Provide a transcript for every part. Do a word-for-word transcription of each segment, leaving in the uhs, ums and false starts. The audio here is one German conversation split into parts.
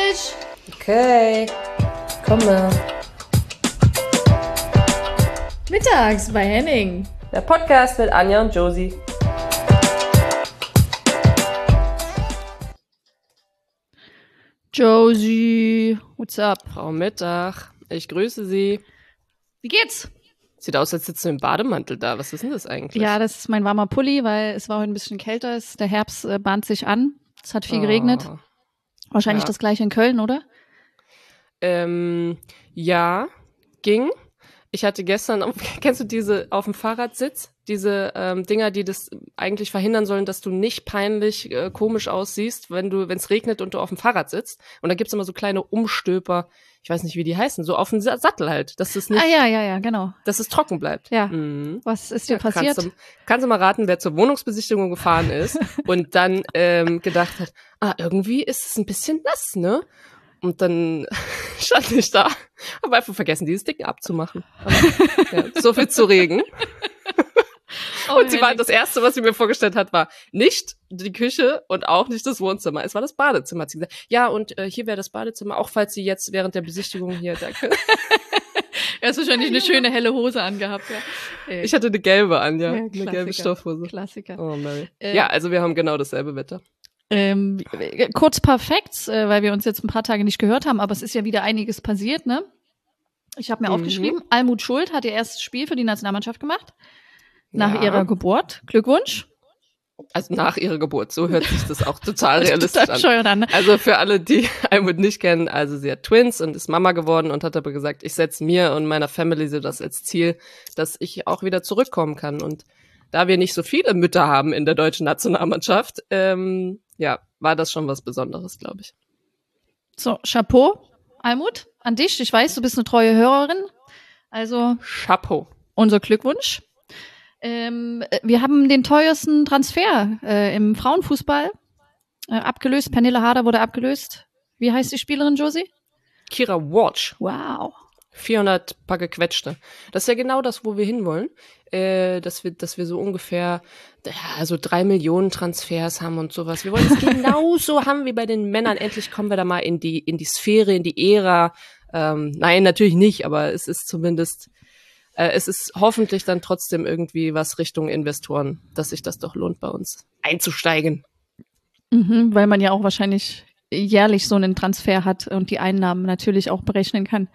fertig. Okay, komme. Mittags bei Henning. Der Podcast mit Anja und Josie. Josie, what's up? Frau Mittag, ich grüße Sie. Wie geht's? Sieht aus, als sitzt du im Bademantel da. Was ist denn das eigentlich? Ja, das ist mein warmer Pulli, weil es war heute ein bisschen kälter. Es, der Herbst äh, bahnt sich an. Es hat viel Oh. geregnet. Wahrscheinlich Ja. das gleiche in Köln, oder? Ähm, ja, ging. Ich hatte gestern, auf, kennst du diese auf dem Fahrradsitz? Diese ähm, Dinger, die das eigentlich verhindern sollen, dass du nicht peinlich äh, komisch aussiehst, wenn du, wenn es regnet und du auf dem Fahrrad sitzt. Und da gibt's immer so kleine Umstöper, ich weiß nicht, wie die heißen, so auf dem Sa- Sattel halt, dass es nicht, Ah ja, ja, ja, genau. dass es trocken bleibt. Ja. Mhm. Was ist dir Ja, passiert? Kannst du, kannst du mal raten, wer zur Wohnungsbesichtigung gefahren ist und dann ähm, gedacht hat, ah, irgendwie ist es ein bisschen nass, ne? Und dann stand ich da, habe einfach vergessen, dieses Ding abzumachen. Aber, ja, so viel zu Regen. Oh, Und sie war, Henning. das Erste, was sie mir vorgestellt hat, war nicht die Küche und auch nicht das Wohnzimmer. Es war das Badezimmer. Hat sie gesagt, ja, und äh, hier wäre das Badezimmer, auch falls Sie jetzt während der Besichtigung hier, danke. Er hast wahrscheinlich eine schöne helle Hose angehabt, ja. Ey. Ich hatte eine gelbe an, ja, Ja, eine gelbe Klassiker. Stoffhose. Klassiker. Oh, Mary. Äh, Ja, also wir haben genau dasselbe Wetter. Ähm, kurz paar Facts, äh, weil wir uns jetzt ein paar Tage nicht gehört haben, aber es ist ja wieder einiges passiert, ne? Ich habe mir Mhm. aufgeschrieben, Almut Schuld hat ihr erstes Spiel für die Nationalmannschaft gemacht. Nach Ja. ihrer Geburt. Glückwunsch. Also nach ihrer Geburt. So hört sich das auch total realistisch Total an. bescheuert an, ne? Also für alle, die Almut nicht kennen, also sie hat Twins und ist Mama geworden und hat aber gesagt, ich setze mir und meiner Family so das als Ziel, dass ich auch wieder zurückkommen kann. Und da wir nicht so viele Mütter haben in der deutschen Nationalmannschaft, ähm, ja, war das schon was Besonderes, glaube ich. So, Chapeau, Almut, an dich. Ich weiß, du bist eine treue Hörerin. Also Chapeau. unser Glückwunsch. Ähm, wir haben den teuersten Transfer äh, im Frauenfußball äh, abgelöst. Pernille Harder wurde abgelöst. Wie heißt die Spielerin, Josie? Kira Walsh. Wow. vierhundert paar gequetschte. Das ist ja genau das, wo wir hinwollen, äh, dass wir, dass wir so ungefähr, ja, so drei Millionen Transfers haben und sowas. Wir wollen es genauso haben wie bei den Männern. Endlich kommen wir da mal in die, in die Sphäre, in die Ära. Ähm, nein, natürlich nicht, aber es ist zumindest, äh, es ist hoffentlich dann trotzdem irgendwie was Richtung Investoren, dass sich das doch lohnt, bei uns einzusteigen. Mhm, weil man ja auch wahrscheinlich jährlich so einen Transfer hat und die Einnahmen natürlich auch berechnen kann.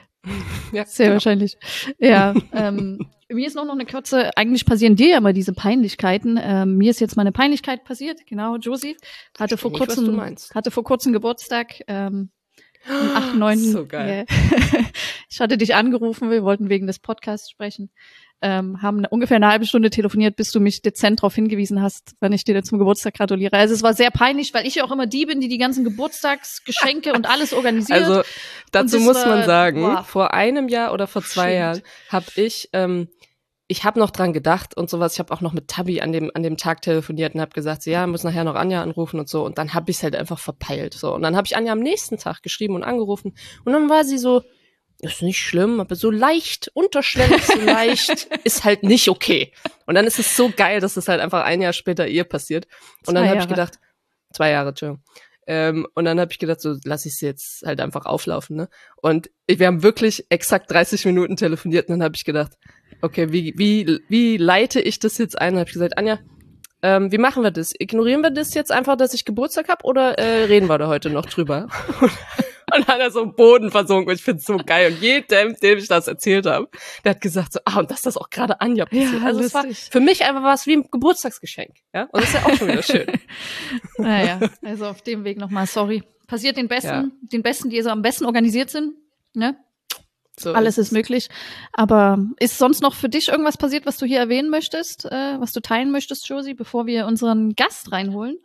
Ja, Sehr genau. wahrscheinlich. Ja, ähm, mir ist noch, noch eine kurze, eigentlich passieren dir ja immer diese Peinlichkeiten. Ähm, mir ist jetzt mal eine Peinlichkeit passiert, genau, Josie. Hatte vor nicht, was du kurzem, meinst. hatte vor kurzem Geburtstag, ähm, am achten neunten So geil. Ja. Ich hatte dich angerufen, wir wollten wegen des Podcasts sprechen. Ähm, haben ungefähr eine halbe Stunde telefoniert, bis du mich dezent darauf hingewiesen hast, wann ich dir zum Geburtstag gratuliere. Also es war sehr peinlich, weil ich ja auch immer die bin, die die ganzen Geburtstagsgeschenke und alles organisiert. Also dazu das muss war- man sagen, wow. vor einem Jahr oder vor zwei Shit. Jahren habe ich, ähm, ich habe noch dran gedacht und sowas. Ich habe auch noch mit Tabi an dem an dem Tag telefoniert und habe gesagt, so, ja, muss nachher noch Anja anrufen und so. Und dann habe ich es halt einfach verpeilt. So und dann habe ich Anja am nächsten Tag geschrieben und angerufen und dann war sie so, ist nicht schlimm, aber so leicht, unterschwellig, so leicht, ist halt nicht okay. Und dann ist es so geil, dass es halt einfach ein Jahr später ihr passiert. Und dann Zwei habe ich Jahre. gedacht, zwei Jahre, Entschuldigung. Ähm, und dann habe ich gedacht, so lass ich sie jetzt halt einfach auflaufen, ne? Und ich, wir haben wirklich exakt dreißig Minuten telefoniert und dann habe ich gedacht, okay, wie wie wie leite ich das jetzt ein? Und habe ich gesagt, Anja, ähm, wie machen wir das? Ignorieren wir das jetzt einfach, dass ich Geburtstag habe, oder äh, reden wir da heute noch drüber? Und dann hat er so im Boden versunken und ich find's so geil. Und jedem, dem ich das erzählt habe, der hat gesagt so, ah, und dass das auch gerade Anja passiert. Ja, also es war lustig. für mich einfach was wie ein Geburtstagsgeschenk. Ja, und das ist ja auch schon wieder schön. Naja, also auf dem Weg nochmal, sorry. Passiert den Besten, Ja. den Besten, die so am besten organisiert sind. Ne? So Alles ist es. möglich. Aber ist sonst noch für dich irgendwas passiert, was du hier erwähnen möchtest, äh, was du teilen möchtest, Josie, bevor wir unseren Gast reinholen?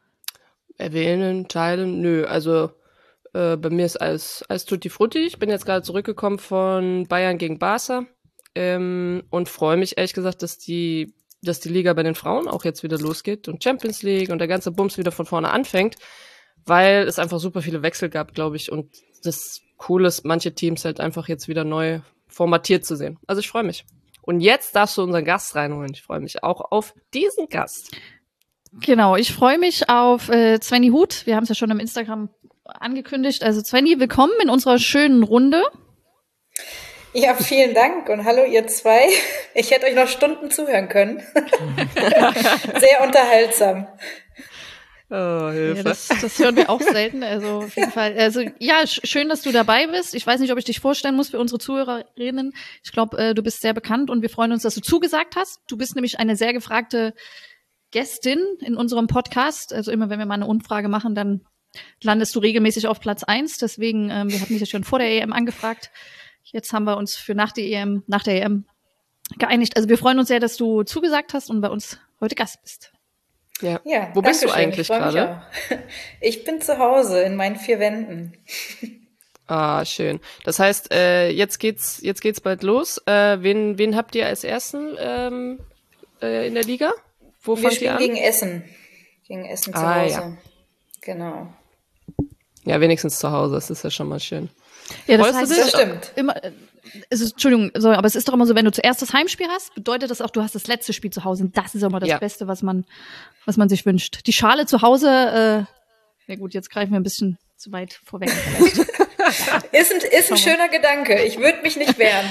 Erwähnen, teilen, nö. Also äh, bei mir ist alles, alles tutti frutti. Ich bin jetzt gerade zurückgekommen von Bayern gegen Barca ähm, und freue mich ehrlich gesagt, dass die, dass die Liga bei den Frauen auch jetzt wieder losgeht und Champions League und der ganze Bums wieder von vorne anfängt, weil es einfach super viele Wechsel gab, glaube ich. Und das Coole ist, manche Teams halt einfach jetzt wieder neu formatiert zu sehen. Also ich freue mich. Und jetzt darfst du unseren Gast reinholen. Ich freue mich auch auf diesen Gast. Genau, ich freue mich auf äh, Svenny Huth. Wir haben es ja schon im Instagram angekündigt. Also Svenny, willkommen in unserer schönen Runde. Ja, vielen Dank und hallo ihr zwei. Ich hätte euch noch Stunden zuhören können. Sehr unterhaltsam. Oh, Hilfe. Ja, das, das hören wir auch selten. Also auf jeden Fall. Also ja, sch- schön, dass du dabei bist. Ich weiß nicht, ob ich dich vorstellen muss für unsere Zuhörerinnen. Ich glaube, äh, du bist sehr bekannt und wir freuen uns, dass du zugesagt hast. Du bist nämlich eine sehr gefragte Gästin in unserem Podcast. Also immer, wenn wir mal eine Umfrage machen, dann landest du regelmäßig auf Platz eins. Deswegen, ähm, wir hatten dich ja schon vor der E M angefragt. Jetzt haben wir uns für nach der E M, nach der E M geeinigt. Also wir freuen uns sehr, dass du zugesagt hast und bei uns heute Gast bist. Ja. Ja, Wo bist du Dankeschön. eigentlich Ich freu mich gerade? auch. Ich bin zu Hause in meinen vier Wänden. Ah, schön. Das heißt, äh, jetzt geht's, jetzt geht's bald los. Äh, wen, wen habt ihr als Ersten ähm, äh, in der Liga? Wo Wir fangt ihr spielen an? gegen Essen. Gegen Essen zu Ah, Hause. ja. Genau. Ja, wenigstens zu Hause. Das ist ja schon mal schön. Ja, das Freust du heißt, dich? Das stimmt. immer, äh, es ist, Entschuldigung, so, aber es ist doch immer so, wenn du zuerst das Heimspiel hast, bedeutet das auch, du hast das letzte Spiel zu Hause. Und das ist immer das Ja. Beste, was man, was man sich wünscht. Die Schale zu Hause, äh, na gut, jetzt greifen wir ein bisschen zu weit vorweg vielleicht. Ist ein, ist ein schöner Gedanke. Ich würde mich nicht wehren.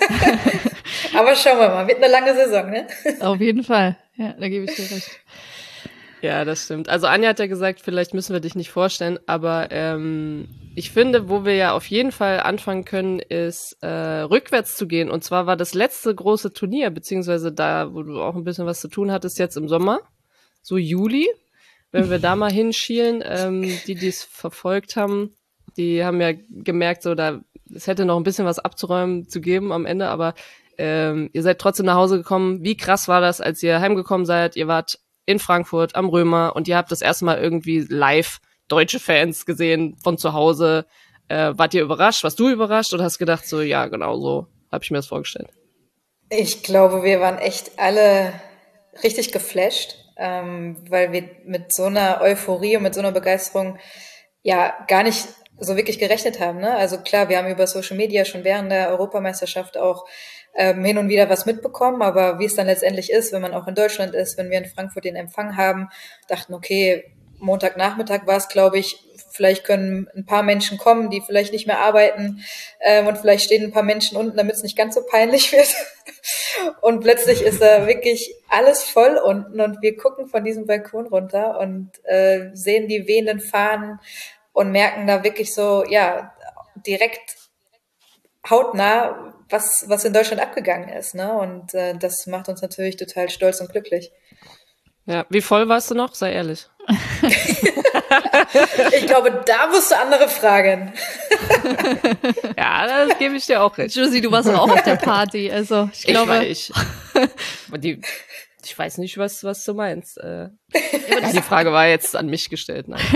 Aber schauen wir mal. Wird eine lange Saison, ne? Auf jeden Fall. Ja, da gebe ich dir recht. Ja, das stimmt. Also Anja hat ja gesagt, vielleicht müssen wir dich nicht vorstellen, aber ähm, ich finde, wo wir ja auf jeden Fall anfangen können, ist äh, rückwärts zu gehen. Und zwar war das letzte große Turnier, beziehungsweise da, wo du auch ein bisschen was zu tun hattest, jetzt im Sommer, so Juli. Wenn wir da mal hinschielen, ähm, die, die es verfolgt haben, die haben ja gemerkt, so da es hätte noch ein bisschen was abzuräumen zu geben am Ende, aber ähm, ihr seid trotzdem nach Hause gekommen. Wie krass war das, als ihr heimgekommen seid? Ihr wart in Frankfurt am Römer und ihr habt das erste Mal irgendwie live deutsche Fans gesehen von zu Hause. Äh, wart ihr überrascht? Warst du überrascht oder hast gedacht so, ja, genau so habe ich mir das vorgestellt? Ich glaube, wir waren echt alle richtig geflasht, ähm, weil wir mit so einer Euphorie und mit so einer Begeisterung ja gar nicht so wirklich gerechnet haben. Ne? Also klar, wir haben über Social Media schon während der Europameisterschaft auch ähm, hin und wieder was mitbekommen, aber wie es dann letztendlich ist, wenn man auch in Deutschland ist, wenn wir in Frankfurt den Empfang haben, dachten, okay, Montagnachmittag war es, glaube ich, vielleicht können ein paar Menschen kommen, die vielleicht nicht mehr arbeiten ähm, und vielleicht stehen ein paar Menschen unten, damit es nicht ganz so peinlich wird. Und plötzlich ist da wirklich alles voll unten und wir gucken von diesem Balkon runter und äh, sehen die wehenden Fahnen und merken da wirklich so, ja, direkt hautnah, was, was in Deutschland abgegangen ist, ne? Und äh, das macht uns natürlich total stolz und glücklich. Ja, wie voll warst du noch? Sei ehrlich. Ich glaube, da musst du andere fragen. Ja, das gebe ich dir auch recht. Josie, du warst auch auf der Party. Also ich Ich, glaube, weiß, ich, die, ich weiß nicht, was, was du meinst. Äh, ja, die Frage war jetzt an mich gestellt. Nein.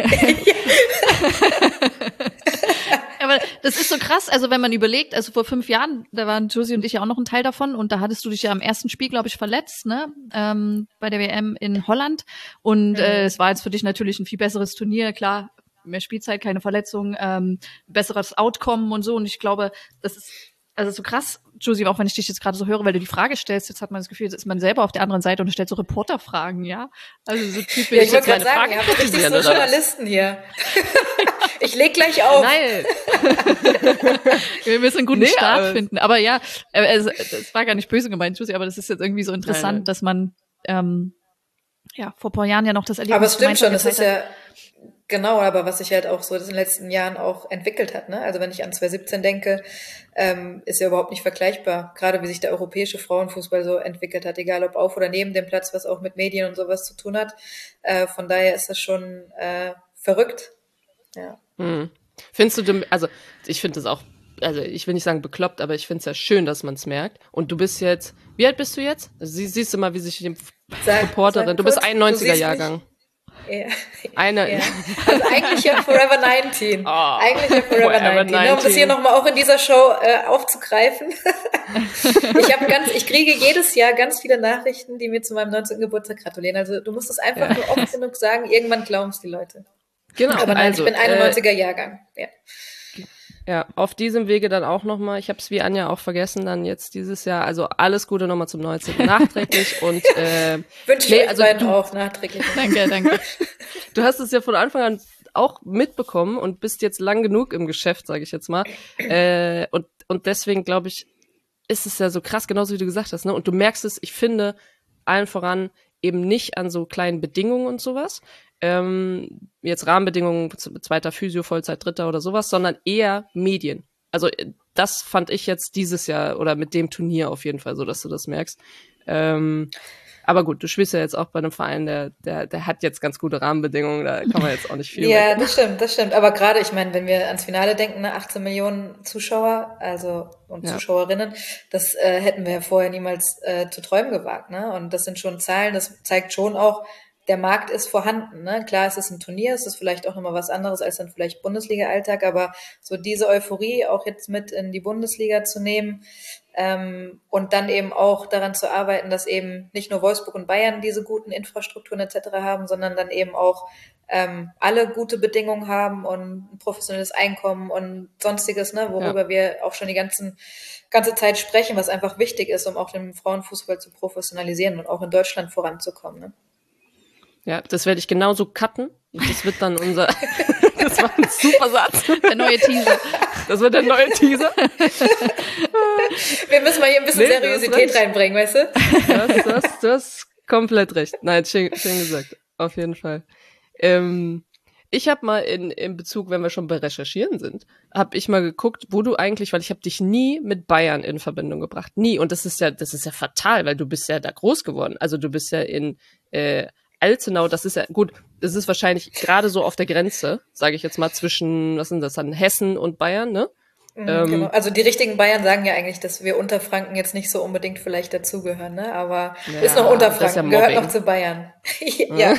aber das ist so krass, also wenn man überlegt, also vor fünf Jahren, da waren Josie und ich ja auch noch ein Teil davon und da hattest du dich ja am ersten Spiel, glaube ich, verletzt, ne, ähm, bei der W M in Holland und äh, es war jetzt für dich natürlich ein viel besseres Turnier, klar, mehr Spielzeit, keine Verletzung, ähm, besseres Outcome und so und ich glaube, das ist also so krass, Josie, auch wenn ich dich jetzt gerade so höre, weil du die Frage stellst, jetzt hat man das Gefühl, jetzt ist man selber auf der anderen Seite und stellt so Reporterfragen, ja? Also so typisch. Ja, ich wollte jetzt gerade meine sagen, Frage ihr habt richtig so kritisieren, oder was? Journalisten hier. Ich leg gleich auf. Nein. Wir müssen einen guten Nee, Start aber- finden. Aber ja, äh, es, es war gar nicht böse gemeint, Josie, aber das ist jetzt irgendwie so interessant, Nein, nein. dass man ähm, ja vor ein paar Jahren ja noch das Erlebnis Aber es stimmt gemeinsam schon, es ist geteilt ja genau, aber was sich halt auch so in den letzten Jahren auch entwickelt hat, ne? Also wenn ich an zwanzig siebzehn denke, ähm, ist ja überhaupt nicht vergleichbar, gerade wie sich der europäische Frauenfußball so entwickelt hat, egal ob auf oder neben dem Platz, was auch mit Medien und sowas zu tun hat. Äh, von daher ist das schon äh, verrückt. Ja. Hm. Findest du, dem- also ich finde das auch, also ich will nicht sagen bekloppt, aber ich finde es ja schön, dass man es merkt. Und du bist jetzt, wie alt bist du jetzt? Sie, siehst du mal, wie sich die Sag- Reporterin, sag du bist kurz, einundneunziger siehst mich- Jahrgang. Ja. Eine, Ja. Also eigentlich ja Forever neunzehn. Oh, eigentlich ja Forever, Forever neunzehn. Ne, um das hier neunzehn. nochmal auch in dieser Show äh, aufzugreifen. ich habe ganz, ich kriege jedes Jahr ganz viele Nachrichten, die mir zu meinem neunzehnten Geburtstag gratulieren. Also du musst es einfach Ja. nur oft genug sagen, irgendwann glauben es die Leute. Genau, Aber nein, also, ich bin einundneunziger Jahrgang. Ja. Ja, auf diesem Wege dann auch nochmal, ich habe es wie Anja auch vergessen, dann jetzt dieses Jahr, also alles Gute nochmal zum neunzehnten nachträglich und äh, Wünsche ich Nee, euch also beiden du- auch nachträglich. Danke, danke. du hast es ja von Anfang an auch mitbekommen und bist jetzt lang genug im Geschäft, sage ich jetzt mal. Äh, und, und deswegen, glaube ich, ist es ja so krass, genauso wie du gesagt hast. Ne? Und du merkst es, ich finde, allen voran eben nicht an so kleinen Bedingungen und sowas, ähm, jetzt Rahmenbedingungen, zweiter Physio, Vollzeit, dritter oder sowas, sondern eher Medien. Also das fand ich jetzt dieses Jahr oder mit dem Turnier auf jeden Fall so, dass du das merkst. Ähm, aber gut, du spielst ja jetzt auch bei einem Verein, der, der, der hat jetzt ganz gute Rahmenbedingungen, da kann man jetzt auch nicht viel Ja, weg. das stimmt, das stimmt. Aber gerade, ich meine, wenn wir ans Finale denken, ne, achtzehn Millionen Zuschauer, also und Ja. Zuschauerinnen, das äh, hätten wir ja vorher niemals äh, zu träumen gewagt, ne? Und das sind schon Zahlen, das zeigt schon auch, der Markt ist vorhanden, ne? Klar, es ist ein Turnier, es ist vielleicht auch nochmal was anderes als dann vielleicht Bundesliga-Alltag, aber so diese Euphorie auch jetzt mit in die Bundesliga zu nehmen, ähm, und dann eben auch daran zu arbeiten, dass eben nicht nur Wolfsburg und Bayern diese guten Infrastrukturen et cetera haben, sondern dann eben auch ähm, alle gute Bedingungen haben und ein professionelles Einkommen und sonstiges, ne, worüber Ja. wir auch schon die ganzen, ganze Zeit sprechen, was einfach wichtig ist, um auch den Frauenfußball zu professionalisieren und auch in Deutschland voranzukommen. Ne? Ja, das werde ich genauso cutten. Und das wird dann unser, das war ein super Satz. Der neue Teaser. Das wird der neue Teaser. Wir müssen mal hier ein bisschen Nee, du hast Seriosität recht. reinbringen, weißt du? Du hast, du hast, du hast komplett recht. Nein, schön, schön gesagt. Auf jeden Fall. Ähm, ich habe mal in, in Bezug, wenn wir schon bei Recherchieren sind, habe ich mal geguckt, wo du eigentlich, weil ich habe dich nie mit Bayern in Verbindung gebracht. Nie. Und das ist ja, das ist ja fatal, weil du bist ja da groß geworden. Also du bist ja in äh, Alzenau, das ist ja, gut, das ist wahrscheinlich gerade so auf der Grenze, sage ich jetzt mal, zwischen, was sind das dann, Hessen und Bayern, ne? Mhm, Ähm, genau. Also die richtigen Bayern sagen ja eigentlich, dass wir Unterfranken jetzt nicht so unbedingt vielleicht dazugehören, ne? Aber Ja, ist noch das ist Unterfranken, ja gehört Mobbing. noch zu Bayern. Ja.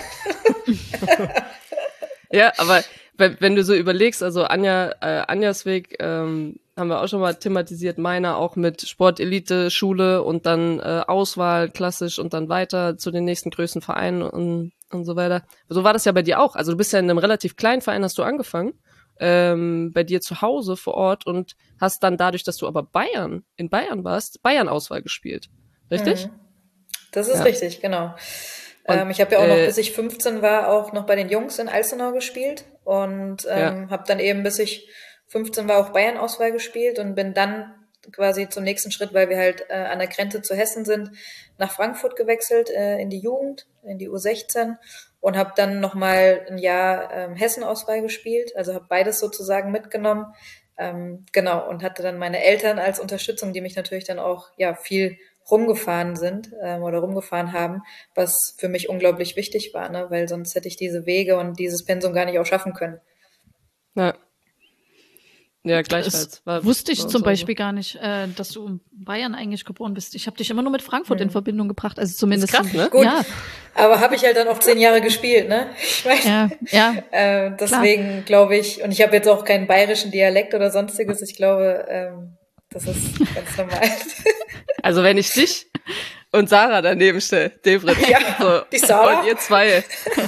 Ja, aber wenn, wenn du so überlegst, also Anja, äh, Anjas Weg ähm, haben wir auch schon mal thematisiert, meiner auch mit Sportelite, Schule und dann äh, Auswahl klassisch und dann weiter zu den nächsten größten Vereinen und, und so weiter. So war das ja bei dir auch. Also du bist ja in einem relativ kleinen Verein, hast du angefangen, ähm, bei dir zu Hause vor Ort und hast dann dadurch, dass du aber Bayern, in Bayern warst, Bayern-Auswahl gespielt. Richtig? Mhm. Das ist Ja. richtig, genau. Und, ähm, ich habe ja auch noch, äh, bis ich fünfzehn war, auch noch bei den Jungs in Alzenau gespielt und ähm, habe dann eben, bis ich fünfzehn war, auch Bayern-Auswahl gespielt und bin dann quasi zum nächsten Schritt, weil wir halt äh, an der Grenze zu Hessen sind, nach Frankfurt gewechselt, äh, in die Jugend, in die U sechzehn und habe dann nochmal ein Jahr ähm, Hessen-Auswahl gespielt, also habe beides sozusagen mitgenommen. Ähm, genau, und hatte dann meine Eltern als Unterstützung, die mich natürlich dann auch ja viel rumgefahren sind ähm, oder rumgefahren haben, was für mich unglaublich wichtig war, ne? Weil sonst hätte ich diese Wege und dieses Pensum gar nicht auch schaffen können. ja. Ja, Das gleichfalls. War, wusste ich war zum so. Beispiel gar nicht, äh, dass du in Bayern eigentlich geboren bist. Ich habe dich immer nur mit Frankfurt Hm. in Verbindung gebracht, also zumindest. Ist krass, ne? Gut. Ja, Aber habe ich halt dann auch zehn Jahre gespielt, ne? Ich weiß, ja, ja. äh, deswegen glaube ich, und ich habe jetzt auch keinen bayerischen Dialekt oder sonstiges, ich glaube, ähm, das ist ganz normal. Also wenn ich dich und Sarah daneben stelle, Devrit. Ja, so, die Sarah? Und ihr zwei.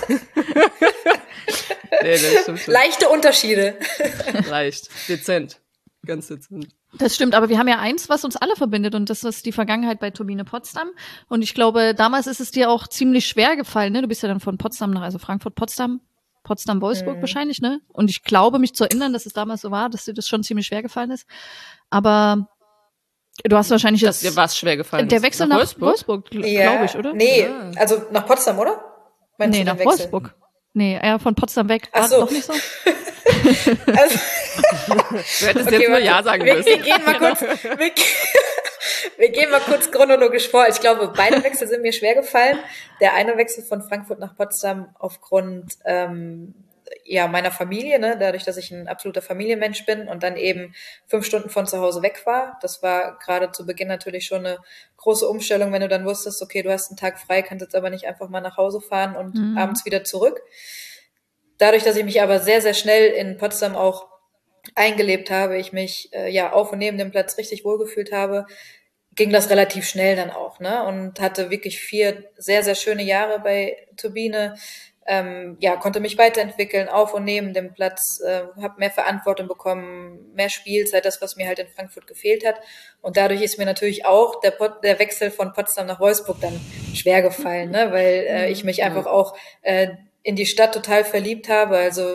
Nee, das stimmt schon. Leichte Unterschiede. Leicht. Dezent. Ganz dezent. Das stimmt, aber wir haben ja eins, was uns alle verbindet und das ist die Vergangenheit bei Turbine Potsdam. Und ich glaube, damals ist es dir auch ziemlich schwer gefallen, ne? Du bist ja dann von Potsdam nach, also Frankfurt, Potsdam, Potsdam-Wolfsburg Mhm. wahrscheinlich, ne? Und ich glaube, mich zu erinnern, dass es damals so war, dass dir das schon ziemlich schwer gefallen ist. Aber du hast wahrscheinlich Dass jetzt dir was schwer gefallen der ist. Wechsel nach, Wolfsburg? Wolfsburg, gl- Ja, glaube ich, oder? Nee, Ah. also nach Potsdam, oder? Meinst Nee, du den nach Wechsel? Wolfsburg. Nee, eher von Potsdam weg. Ach War so. doch nicht so? Also, Du hättest okay, jetzt nur warte. Ja sagen wir, müssen. wir gehen mal kurz, wir, wir gehen mal kurz chronologisch vor. Ich glaube, beide Wechsel sind mir schwer gefallen. Der eine Wechsel von Frankfurt nach Potsdam aufgrund ähm, ja meiner Familie, ne, dadurch, dass ich ein absoluter Familienmensch bin und dann eben fünf Stunden von zu Hause weg war. Das war gerade zu Beginn natürlich schon eine große Umstellung, wenn du dann wusstest, okay, du hast einen Tag frei, kannst jetzt aber nicht einfach mal nach Hause fahren und Mhm. abends wieder zurück. Dadurch, dass ich mich aber sehr, sehr schnell in Potsdam auch eingelebt habe, ich mich äh, ja auf und neben dem Platz richtig wohlgefühlt habe, ging das relativ schnell dann auch, ne? Und hatte wirklich vier sehr, sehr schöne Jahre bei Turbine. Ähm, ja, konnte mich weiterentwickeln, auf und neben dem Platz, äh, habe mehr Verantwortung bekommen, mehr Spielzeit, das, was mir halt in Frankfurt gefehlt hat. Und dadurch ist mir natürlich auch der, Pot- der Wechsel von Potsdam nach Wolfsburg dann schwer gefallen, ne? Weil äh, ich mich einfach auch äh, in die Stadt total verliebt habe. Also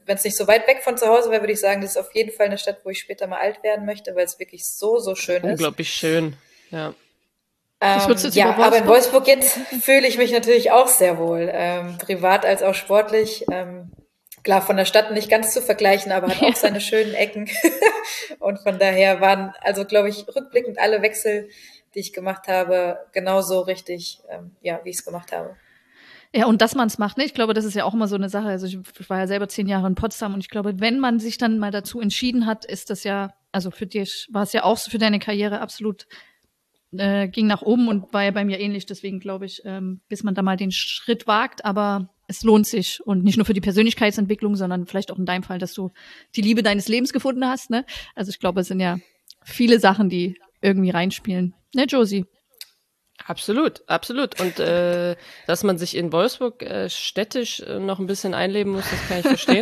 wenn es nicht so weit weg von zu Hause wäre, würde ich sagen, das ist auf jeden Fall eine Stadt, wo ich später mal alt werden möchte, weil es wirklich so, so schön ist. Unglaublich schön, ja. Ähm, ja, aber in Wolfsburg jetzt fühle ich mich natürlich auch sehr wohl, ähm, privat als auch sportlich. Ähm, klar, von der Stadt nicht ganz zu vergleichen, aber hat auch seine schönen Ecken. Und von daher waren, also glaube ich, rückblickend alle Wechsel, die ich gemacht habe, genauso richtig, ähm, ja, wie ich es gemacht habe. Ja, und dass man es macht, ne? Ich glaube, das ist ja auch immer so eine Sache. Also ich, ich war ja selber zehn Jahre in Potsdam und ich glaube, wenn man sich dann mal dazu entschieden hat, ist das ja, also für dich war es ja auch so für deine Karriere absolut Äh, ging nach oben und war ja bei mir ähnlich. Deswegen glaube ich, ähm, bis man da mal den Schritt wagt, aber es lohnt sich. Und nicht nur für die Persönlichkeitsentwicklung, sondern vielleicht auch in deinem Fall, dass du die Liebe deines Lebens gefunden hast. Ne? Also ich glaube, es sind ja viele Sachen, die irgendwie reinspielen. Ne, Josie? Absolut, absolut. Und äh, dass man sich in Wolfsburg äh, städtisch äh, noch ein bisschen einleben muss, das kann ich verstehen.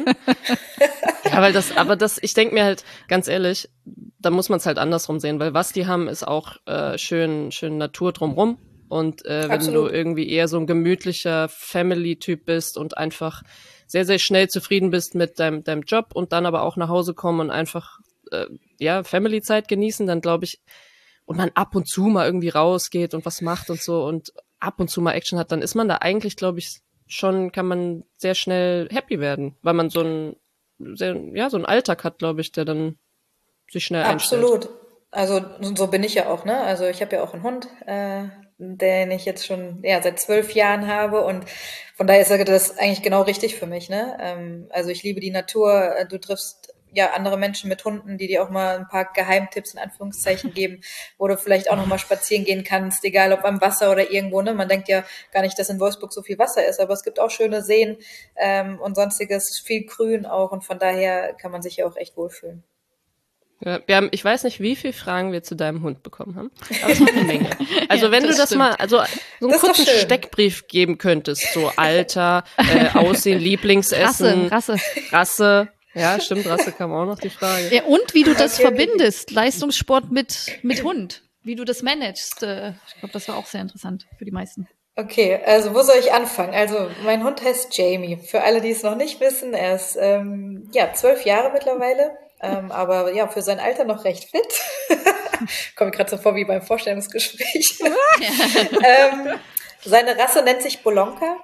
Ja, weil das, aber das, ich denke mir halt, ganz ehrlich, da muss man es halt andersrum sehen, weil was die haben, ist auch äh, schön, schön Natur drumrum. Und äh, wenn Absolut. du irgendwie eher so ein gemütlicher Family-Typ bist und einfach sehr, sehr schnell zufrieden bist mit deinem, deinem Job und dann aber auch nach Hause kommen und einfach äh, ja Family-Zeit genießen, dann glaube ich, und man ab und zu mal irgendwie rausgeht und was macht und so und ab und zu mal Action hat, dann ist man da eigentlich, glaube ich, schon, kann man sehr schnell happy werden, weil man so ein sehr, ja, so einen Alltag hat, glaube ich, der dann sich schnell einstellt. Absolut. Also so bin ich ja auch, ne? Also ich habe ja auch einen Hund, äh, den ich jetzt schon ja seit zwölf Jahren habe und von daher ist das eigentlich genau richtig für mich, ne? Ähm, also ich liebe die Natur. Du triffst ja andere Menschen mit Hunden, die dir auch mal ein paar Geheimtipps in Anführungszeichen geben, wo du vielleicht auch noch mal spazieren gehen kannst, egal ob am Wasser oder irgendwo, ne? Man denkt ja gar nicht, dass in Wolfsburg so viel Wasser ist, aber es gibt auch schöne Seen ähm, und sonstiges, viel Grün auch und von daher kann man sich ja auch echt wohlfühlen. Ja, wir haben, ich weiß nicht, wie viele Fragen wir zu deinem Hund bekommen haben, aber es war eine Menge. Also Ja, wenn das du das stimmt. mal, also so einen Das ist doch kurzen schön. Steckbrief geben könntest, so Alter, äh, Aussehen, Lieblingsessen, Rasse, Rasse. Rasse. Ja, stimmt, Rasse kam auch noch die Frage. Ja, und wie du das Okay, verbindest, Leistungssport mit, mit Hund. Wie du das managst. Äh, ich glaube, das war auch sehr interessant für die meisten. Okay, also wo soll ich anfangen? Also mein Hund heißt Jamie. Für alle, die es noch nicht wissen, er ist ähm, ja zwölf Jahre mittlerweile, ähm, aber ja für sein Alter noch recht fit. Komme mir gerade so vor wie beim Vorstellungsgespräch. ähm, seine Rasse nennt sich Bolonka.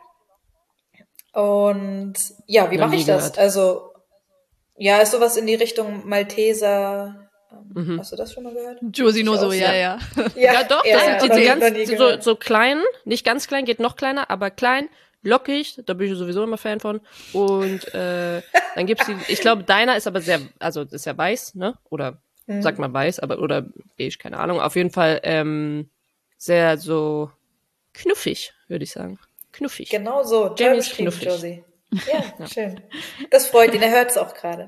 Und ja, wie Noch mache nie ich das? gehört. Also ja, ist sowas in die Richtung Malteser. Ähm, Mhm. Hast du das schon mal gehört? Josie nur Ich so, auch, ja, ja. ja. Ja, doch, ja, das ja, sind noch die, nie- die noch nie ganz, so, gehört. so klein, nicht ganz klein, geht noch kleiner, aber klein, lockig, da bin ich sowieso immer Fan von. Und äh, dann gibt's die, ich glaube, deiner ist aber sehr, also ist ja weiß, ne? Oder Hm. sagt man weiß, aber oder beige, keine Ahnung. Auf jeden Fall ähm, sehr so knuffig, würde ich sagen. Knuffig. Genau so, toll Jamie ist beschrieben, knuffig. Josie. Ja, schön. Das freut ihn, er hört es auch gerade.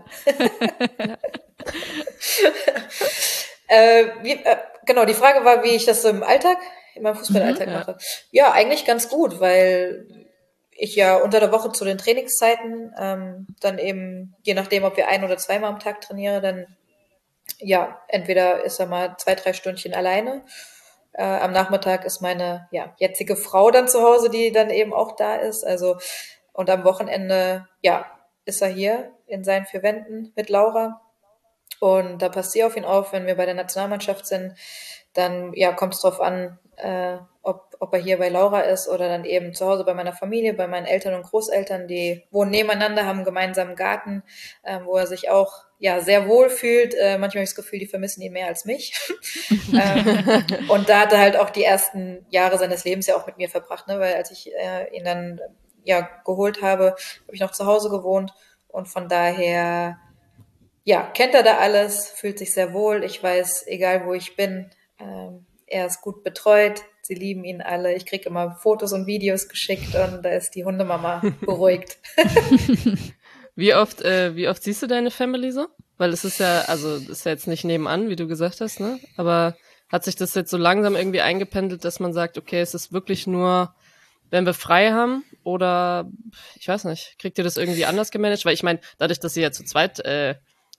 äh, wie, äh, genau, die Frage war, wie ich das so im Alltag, in meinem Fußballalltag Mhm, ja. mache. Ja, eigentlich ganz gut, weil ich ja unter der Woche zu den Trainingszeiten ähm, dann eben, je nachdem, ob wir ein- oder zweimal am Tag trainiere, dann ja, entweder ist er mal zwei, drei Stündchen alleine. Äh, am Nachmittag ist meine ja, jetzige Frau dann zu Hause, die dann eben auch da ist. Also und am Wochenende, ja, ist er hier in seinen vier Wänden mit Laura. Und da passt sie auf ihn auf, wenn wir bei der Nationalmannschaft sind. Dann ja, kommt es drauf an, äh, ob, ob er hier bei Laura ist oder dann eben zu Hause bei meiner Familie, bei meinen Eltern und Großeltern, die wohnen nebeneinander, haben einen gemeinsamen Garten, äh, wo er sich auch ja sehr wohl fühlt. Äh, manchmal habe ich das Gefühl, die vermissen ihn mehr als mich. ähm, und da hat er halt auch die ersten Jahre seines Lebens ja auch mit mir verbracht, ne? Weil als ich äh, ihn dann ja geholt habe, habe ich noch zu Hause gewohnt und von daher ja, kennt er da alles, fühlt sich sehr wohl. Ich weiß, egal wo ich bin, ähm, er ist gut betreut. Sie lieben ihn alle. Ich kriege immer Fotos und Videos geschickt und da ist die Hundemama beruhigt. Wie oft, äh, wie oft siehst du deine Family so? Weil es ist ja, also es ist ja jetzt nicht nebenan, wie du gesagt hast, ne? Aber hat sich das jetzt so langsam irgendwie eingependelt, dass man sagt, okay, es ist wirklich nur, wenn wir frei haben? Oder ich weiß nicht, kriegt ihr das irgendwie anders gemanagt? Weil ich meine, dadurch, dass ihr ja zu zweit äh,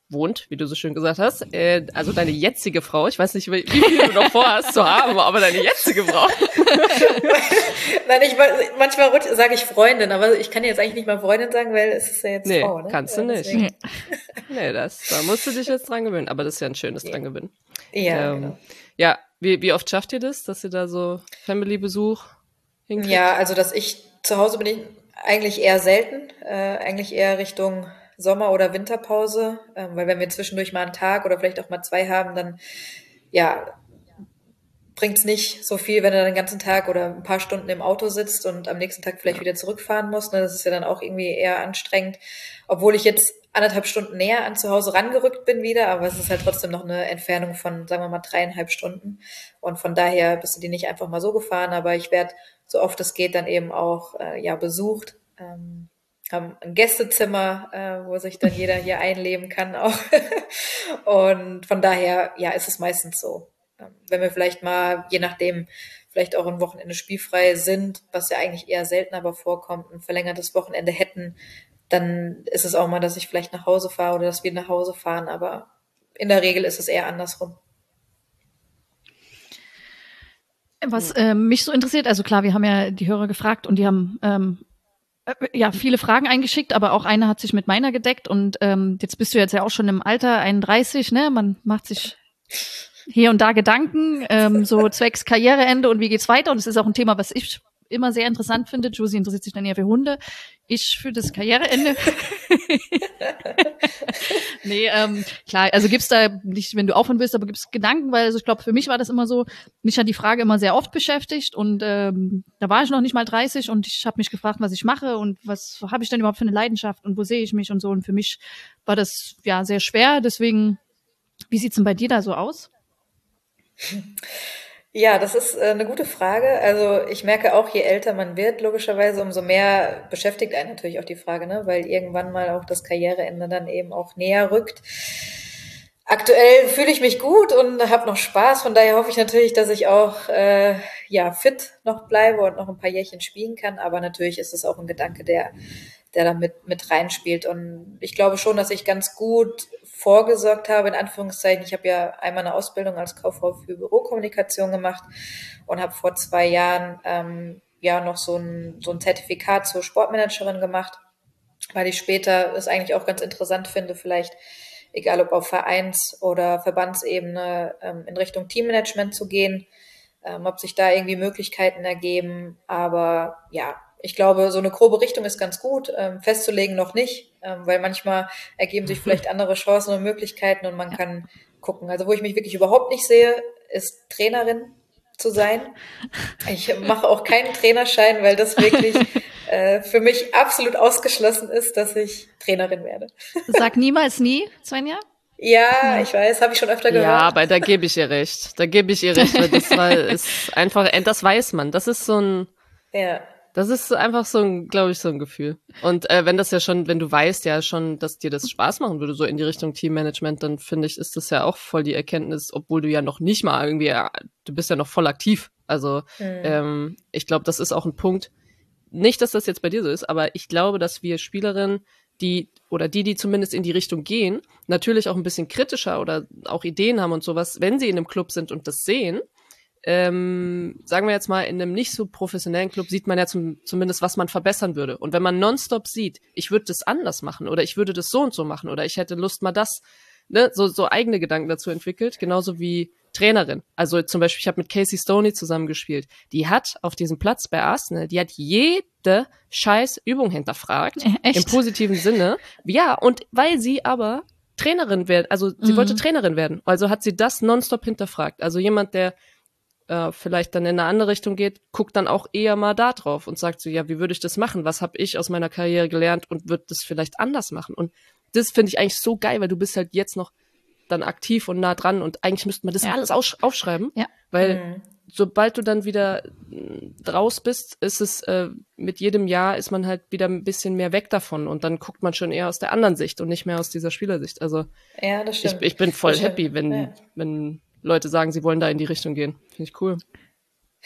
wohnt, wie du so schön gesagt hast. Äh, also deine jetzige Frau. Ich weiß nicht, wie viel du noch vorhast zu haben, aber deine jetzige Frau. Nein, ich, manchmal sage ich Freundin, aber ich kann jetzt eigentlich nicht mal Freundin sagen, weil es ist ja jetzt nee, Frau, ne? kannst ja, du nicht. Deswegen. Nee, das, da musst du dich jetzt dran gewöhnen. Aber das ist ja ein schönes Ja. dran gewöhnen. Ja, ähm, genau. Ja, wie, wie oft schafft ihr das, dass ihr da so Family-Besuch hinkriegt? Ja, also dass ich zu Hause bin, ich eigentlich eher selten, äh, eigentlich eher Richtung Sommer- oder Winterpause, ähm, weil wenn wir zwischendurch mal einen Tag oder vielleicht auch mal zwei haben, dann ja bringt's nicht so viel, wenn du dann den ganzen Tag oder ein paar Stunden im Auto sitzt und am nächsten Tag vielleicht Ja. wieder zurückfahren musst. Ne? Das ist ja dann auch irgendwie eher anstrengend, obwohl ich jetzt anderthalb Stunden näher an zu Hause rangerückt bin wieder, aber es ist halt trotzdem noch eine Entfernung von, sagen wir mal, dreieinhalb Stunden. Und von daher bist du die nicht einfach mal so gefahren, aber ich werde, so oft es geht, dann eben auch äh, ja besucht. Ähm, haben ein Gästezimmer, äh, wo sich dann jeder hier einleben kann auch. Und von daher, ja, ist es meistens so. Ähm, wenn wir vielleicht mal, je nachdem, vielleicht auch ein Wochenende spielfrei sind, was ja eigentlich eher selten aber vorkommt, ein verlängertes Wochenende hätten, dann ist es auch mal, dass ich vielleicht nach Hause fahre oder dass wir nach Hause fahren, aber in der Regel ist es eher andersrum. Was äh, mich so interessiert, also klar, wir haben ja die Hörer gefragt und die haben ähm, äh, ja viele Fragen eingeschickt, aber auch eine hat sich mit meiner gedeckt und ähm, jetzt bist du jetzt ja auch schon im Alter einunddreißig, ne? Man macht sich hier und da Gedanken, ähm, so zwecks Karriereende und wie geht's weiter und es ist auch ein Thema, was ich immer sehr interessant finde. Josie interessiert sich dann eher für Hunde. Ich für das Karriereende. nee, ähm, klar, also gibt's da nicht, wenn du aufhören willst, aber gibt's Gedanken, weil also ich glaube, für mich war das immer so, mich hat die Frage immer sehr oft beschäftigt und ähm, da war ich noch nicht mal dreißig und ich habe mich gefragt, was ich mache und was habe ich denn überhaupt für eine Leidenschaft und wo sehe ich mich und so und für mich war das ja sehr schwer, deswegen, wie sieht's denn bei dir da so aus? Ja, das ist äh, eine gute Frage. Also ich merke auch, je älter man wird, logischerweise, umso mehr beschäftigt einen natürlich auch die Frage, ne? Weil irgendwann mal auch das Karriereende dann eben auch näher rückt. Aktuell fühle ich mich gut und habe noch Spaß. Von daher hoffe ich natürlich, dass ich auch äh, ja fit noch bleibe und noch ein paar Jährchen spielen kann. Aber natürlich ist es auch ein Gedanke, der der da mit, mit reinspielt. Und ich glaube schon, dass ich ganz gut vorgesorgt habe, in Anführungszeichen. Ich habe ja einmal eine Ausbildung als Kauffrau für Bürokommunikation gemacht und habe vor zwei Jahren ähm, ja noch so ein, so ein Zertifikat zur Sportmanagerin gemacht, weil ich später es eigentlich auch ganz interessant finde, vielleicht, egal ob auf Vereins- oder Verbandsebene, ähm, in Richtung Teammanagement zu gehen, ähm, ob sich da irgendwie Möglichkeiten ergeben. Aber ja, ich glaube, so eine grobe Richtung ist ganz gut, ähm, festzulegen noch nicht, ähm, weil manchmal ergeben sich vielleicht andere Chancen und Möglichkeiten und man kann gucken. Also wo ich mich wirklich überhaupt nicht sehe, ist Trainerin zu sein. Ich mache auch keinen Trainerschein, weil das wirklich äh, für mich absolut ausgeschlossen ist, dass ich Trainerin werde. Sag niemals nie, Svenja. Ja, ich weiß, habe ich schon öfter gehört. Ja, aber da gebe ich ihr recht. Da gebe ich ihr recht, weil das war, ist einfach, das weiß man. Das ist so ein, Ja. das ist einfach so ein, glaube ich, so ein Gefühl. Und äh, wenn das ja schon, wenn du weißt ja schon, dass dir das Spaß machen würde, so in die Richtung Teammanagement, dann finde ich, ist das ja auch voll die Erkenntnis, obwohl du ja noch nicht mal irgendwie, ja, du bist ja noch voll aktiv. Also Mhm. ähm, ich glaube, das ist auch ein Punkt. Nicht, dass das jetzt bei dir so ist, aber ich glaube, dass wir Spielerinnen, die oder die, die zumindest in die Richtung gehen, natürlich auch ein bisschen kritischer oder auch Ideen haben und sowas, wenn sie in einem Club sind und das sehen. Ähm, sagen wir jetzt mal, in einem nicht so professionellen Club sieht man ja zum, zumindest, was man verbessern würde. Und wenn man nonstop sieht, ich würde das anders machen oder ich würde das so und so machen oder ich hätte Lust mal das, ne, so, so eigene Gedanken dazu entwickelt, genauso wie Trainerin. Also zum Beispiel, ich habe mit Casey Stoney zusammengespielt. Die hat auf diesem Platz bei Arsenal, die hat jede scheiß Übung hinterfragt. Echt? Im positiven Sinne. Ja, und weil sie aber Trainerin wird, also sie Mhm. wollte Trainerin werden. Also hat sie das nonstop hinterfragt. Also jemand, der äh, vielleicht dann in eine andere Richtung geht, guckt dann auch eher mal da drauf und sagt so, ja, wie würde ich das machen? Was habe ich aus meiner Karriere gelernt und würde das vielleicht anders machen? Und das finde ich eigentlich so geil, weil du bist halt jetzt noch dann aktiv und nah dran und eigentlich müsste man das Ja. alles aufsch- aufschreiben, Ja. weil Mhm. sobald du dann wieder mh, raus bist, ist es äh, mit jedem Jahr ist man halt wieder ein bisschen mehr weg davon und dann guckt man schon eher aus der anderen Sicht und nicht mehr aus dieser Spielersicht. Also Ja, das ich, stimmt. ich bin voll Das stimmt. happy, wenn Ja. wenn Leute sagen, sie wollen da in die Richtung gehen. Finde ich cool.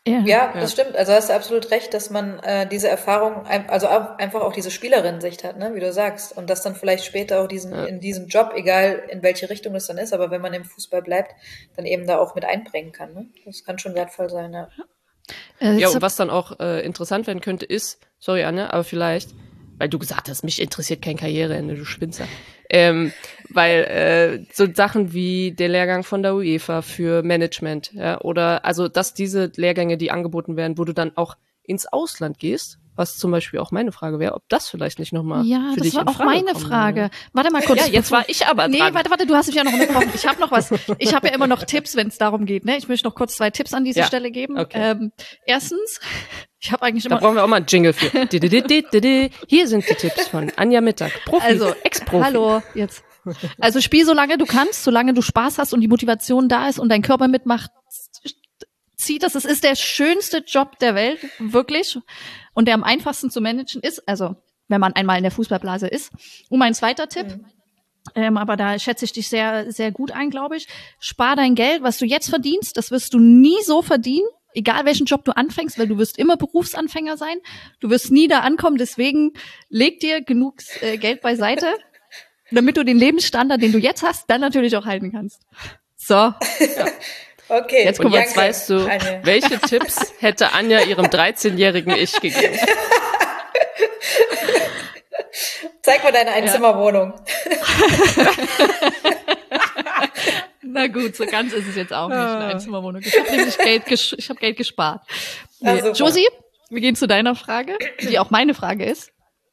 Ja, ja, das stimmt. Also hast du absolut recht, dass man äh, diese Erfahrung, also auch, einfach auch diese Spielerin-Sicht hat, ne, wie du sagst. Und das dann vielleicht später auch diesen ja. in diesem Job, egal in welche Richtung es dann ist, aber wenn man im Fußball bleibt, dann eben da auch mit einbringen kann. Ne? Das kann schon wertvoll sein, ja. Äh, ja, und was dann auch äh, interessant werden könnte, ist, sorry Anne, aber vielleicht, weil du gesagt hast, mich interessiert kein Karriereende, du Schwinzer. Ähm, weil äh, so Sachen wie der Lehrgang von der UEFA für Management, ja, oder also dass diese Lehrgänge, die angeboten werden, wo du dann auch ins Ausland gehst, was zum Beispiel auch meine Frage wäre, ob das vielleicht nicht nochmal ja, für dich in Frage Ja, das war auch meine Frage. Würde. Warte mal kurz. Ja, jetzt war ich aber dran. Nee, warte, warte, du hast mich ja noch unterbrochen. Ich habe noch was. Ich habe ja immer noch Tipps, wenn es darum geht. Ne? Ich möchte noch kurz zwei Tipps an diese ja, Stelle geben. Okay. Ähm, erstens, ich habe eigentlich immer... Da brauchen wir auch mal einen Jingle für. Hier sind die Tipps von Anja Mittag, Profi, also, Ex-Profi. Hallo, jetzt. Also spiel so lange du kannst, solange du Spaß hast und die Motivation da ist und dein Körper mitmacht, zieht das. Es ist der schönste Job der Welt, wirklich. Und der am einfachsten zu managen ist, also wenn man einmal in der Fußballblase ist. Und mein zweiter Tipp, mhm. ähm, aber da schätze ich dich sehr, sehr gut ein, glaube ich. Spar dein Geld, was du jetzt verdienst, das wirst du nie so verdienen, egal welchen Job du anfängst, weil du wirst immer Berufsanfänger sein. Du wirst nie da ankommen, deswegen leg dir genug äh, Geld beiseite, damit du den Lebensstandard, den du jetzt hast, dann natürlich auch halten kannst. So. Ja. Okay. Jetzt, guck, jetzt weißt du, Anja. Welche Tipps hätte Anja ihrem dreizehnjährigen Ich gegeben? Zeig mal deine Einzimmerwohnung. Na gut, so ganz ist es jetzt auch nicht, eine Einzimmerwohnung. Ich habe nämlich Geld, ges- ich hab Geld gespart. Nee. Ah, Josie, wir gehen zu deiner Frage, die auch meine Frage ist.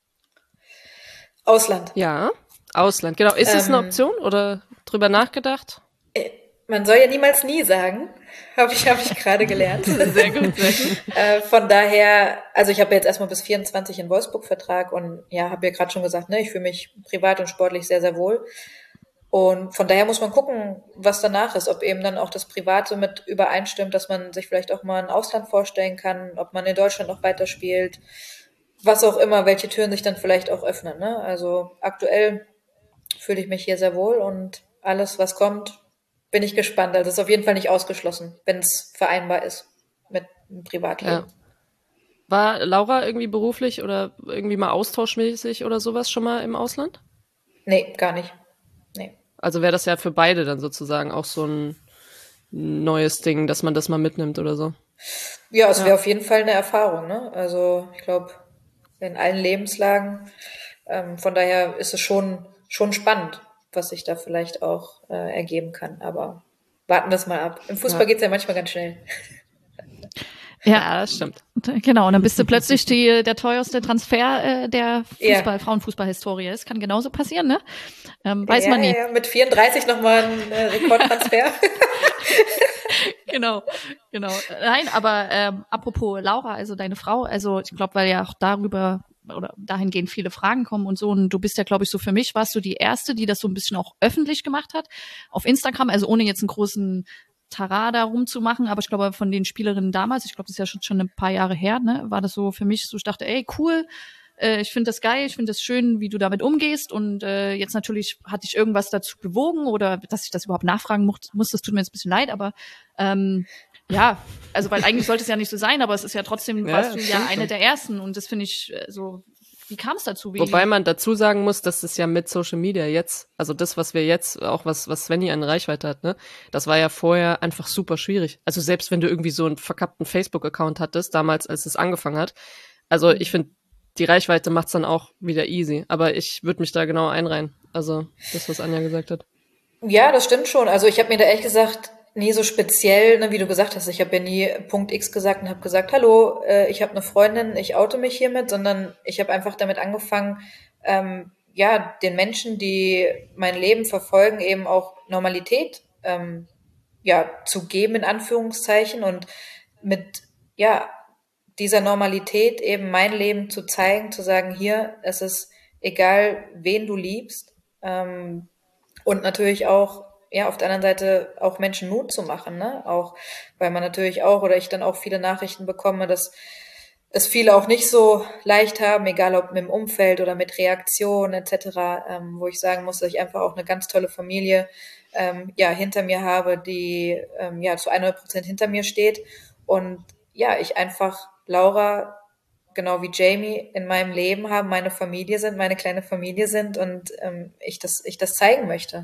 Ausland. Ja, Ausland, genau. Ist es ähm, eine Option oder drüber nachgedacht? Man soll ja niemals nie sagen, habe ich, hab ich gerade gelernt. Sehr gut, sehr gut. Äh, von daher, also ich habe jetzt erstmal bis vierundzwanzig in Wolfsburg Vertrag und ja, habe ja gerade schon gesagt, ne, ich fühle mich privat und sportlich sehr, sehr wohl. Und von daher muss man gucken, was danach ist, ob eben dann auch das Private mit übereinstimmt, dass man sich vielleicht auch mal ein Ausland vorstellen kann, ob man in Deutschland noch weiterspielt, was auch immer, welche Türen sich dann vielleicht auch öffnen. Ne? Also aktuell fühle ich mich hier sehr wohl und alles, was kommt, bin ich gespannt. Also es ist auf jeden Fall nicht ausgeschlossen, wenn es vereinbar ist mit einem Privatleben. Ja. War Laura irgendwie beruflich oder irgendwie mal austauschmäßig oder sowas schon mal im Ausland? Nee, gar nicht. Nee. Also wäre das ja für beide dann sozusagen auch so ein neues Ding, dass man das mal mitnimmt oder so. Ja, es wäre ja. auf jeden Fall eine Erfahrung, ne? Also ich glaube, in allen Lebenslagen. Ähm, von daher ist es schon, schon spannend, was sich da vielleicht auch äh, ergeben kann. Aber warten wir es mal ab. Im Fußball ja. geht's ja manchmal ganz schnell. Ja, ja, das stimmt. Genau, und dann bist du plötzlich die, der teuerste Transfer äh, der Fußball, ja. Frauenfußballhistorie. Das kann genauso passieren, ne? Ähm, weiß ja, man nie. Ja, mit vierunddreißig nochmal ein äh, Rekordtransfer. Genau, genau. Nein, aber ähm, apropos Laura, also deine Frau, also ich glaube, weil ja auch darüber oder dahingehend viele Fragen kommen und so, und du bist ja, glaube ich, so für mich, warst du die Erste, die das so ein bisschen auch öffentlich gemacht hat auf Instagram, also ohne jetzt einen großen Tarada rumzumachen, aber ich glaube, von den Spielerinnen damals, ich glaube, das ist ja schon, schon ein paar Jahre her, ne, war das so für mich so, ich dachte, ey, cool, äh, ich finde das geil, ich finde das schön, wie du damit umgehst, und äh, jetzt natürlich hatte ich irgendwas dazu bewogen oder dass ich das überhaupt nachfragen muss, muss das tut mir jetzt ein bisschen leid, aber ähm, ja, also weil eigentlich sollte es ja nicht so sein, aber es ist ja trotzdem, ja, warst du ja eine der Ersten, und das finde ich äh, so, wie kam es dazu? Wie Wobei man dazu sagen muss, dass es ja mit Social Media jetzt, also das, was wir jetzt, auch was was Svenny an Reichweite hat, ne, das war ja vorher einfach super schwierig. Also selbst wenn du irgendwie so einen verkappten Facebook-Account hattest, damals, als es angefangen hat, also ich finde, die Reichweite macht's dann auch wieder easy. Aber ich würde mich da genau einreihen. Also das, was Anja gesagt hat. Ja, das stimmt schon. Also ich habe mir da ehrlich gesagt nie so speziell, ne, wie du gesagt hast, ich habe ja nie Punkt X gesagt und habe gesagt, hallo, äh, ich habe eine Freundin, ich oute mich hiermit, sondern ich habe einfach damit angefangen, ähm, ja, den Menschen, die mein Leben verfolgen, eben auch Normalität ähm, ja zu geben, in Anführungszeichen, und mit ja dieser Normalität eben mein Leben zu zeigen, zu sagen, hier, es ist egal, wen du liebst, ähm, und natürlich auch ja, auf der anderen Seite auch Menschen Mut zu machen, ne? Auch, weil man natürlich auch, oder ich dann auch viele Nachrichten bekomme, dass es viele auch nicht so leicht haben, egal ob mit dem Umfeld oder mit Reaktionen et cetera, ähm, wo ich sagen muss, dass ich einfach auch eine ganz tolle Familie ähm, ja hinter mir habe, die ähm, ja zu hundert Prozent hinter mir steht. Und ja, ich einfach Laura genau wie Jamie in meinem Leben haben, meine Familie sind, meine kleine Familie sind und ähm, ich das, ich das zeigen möchte.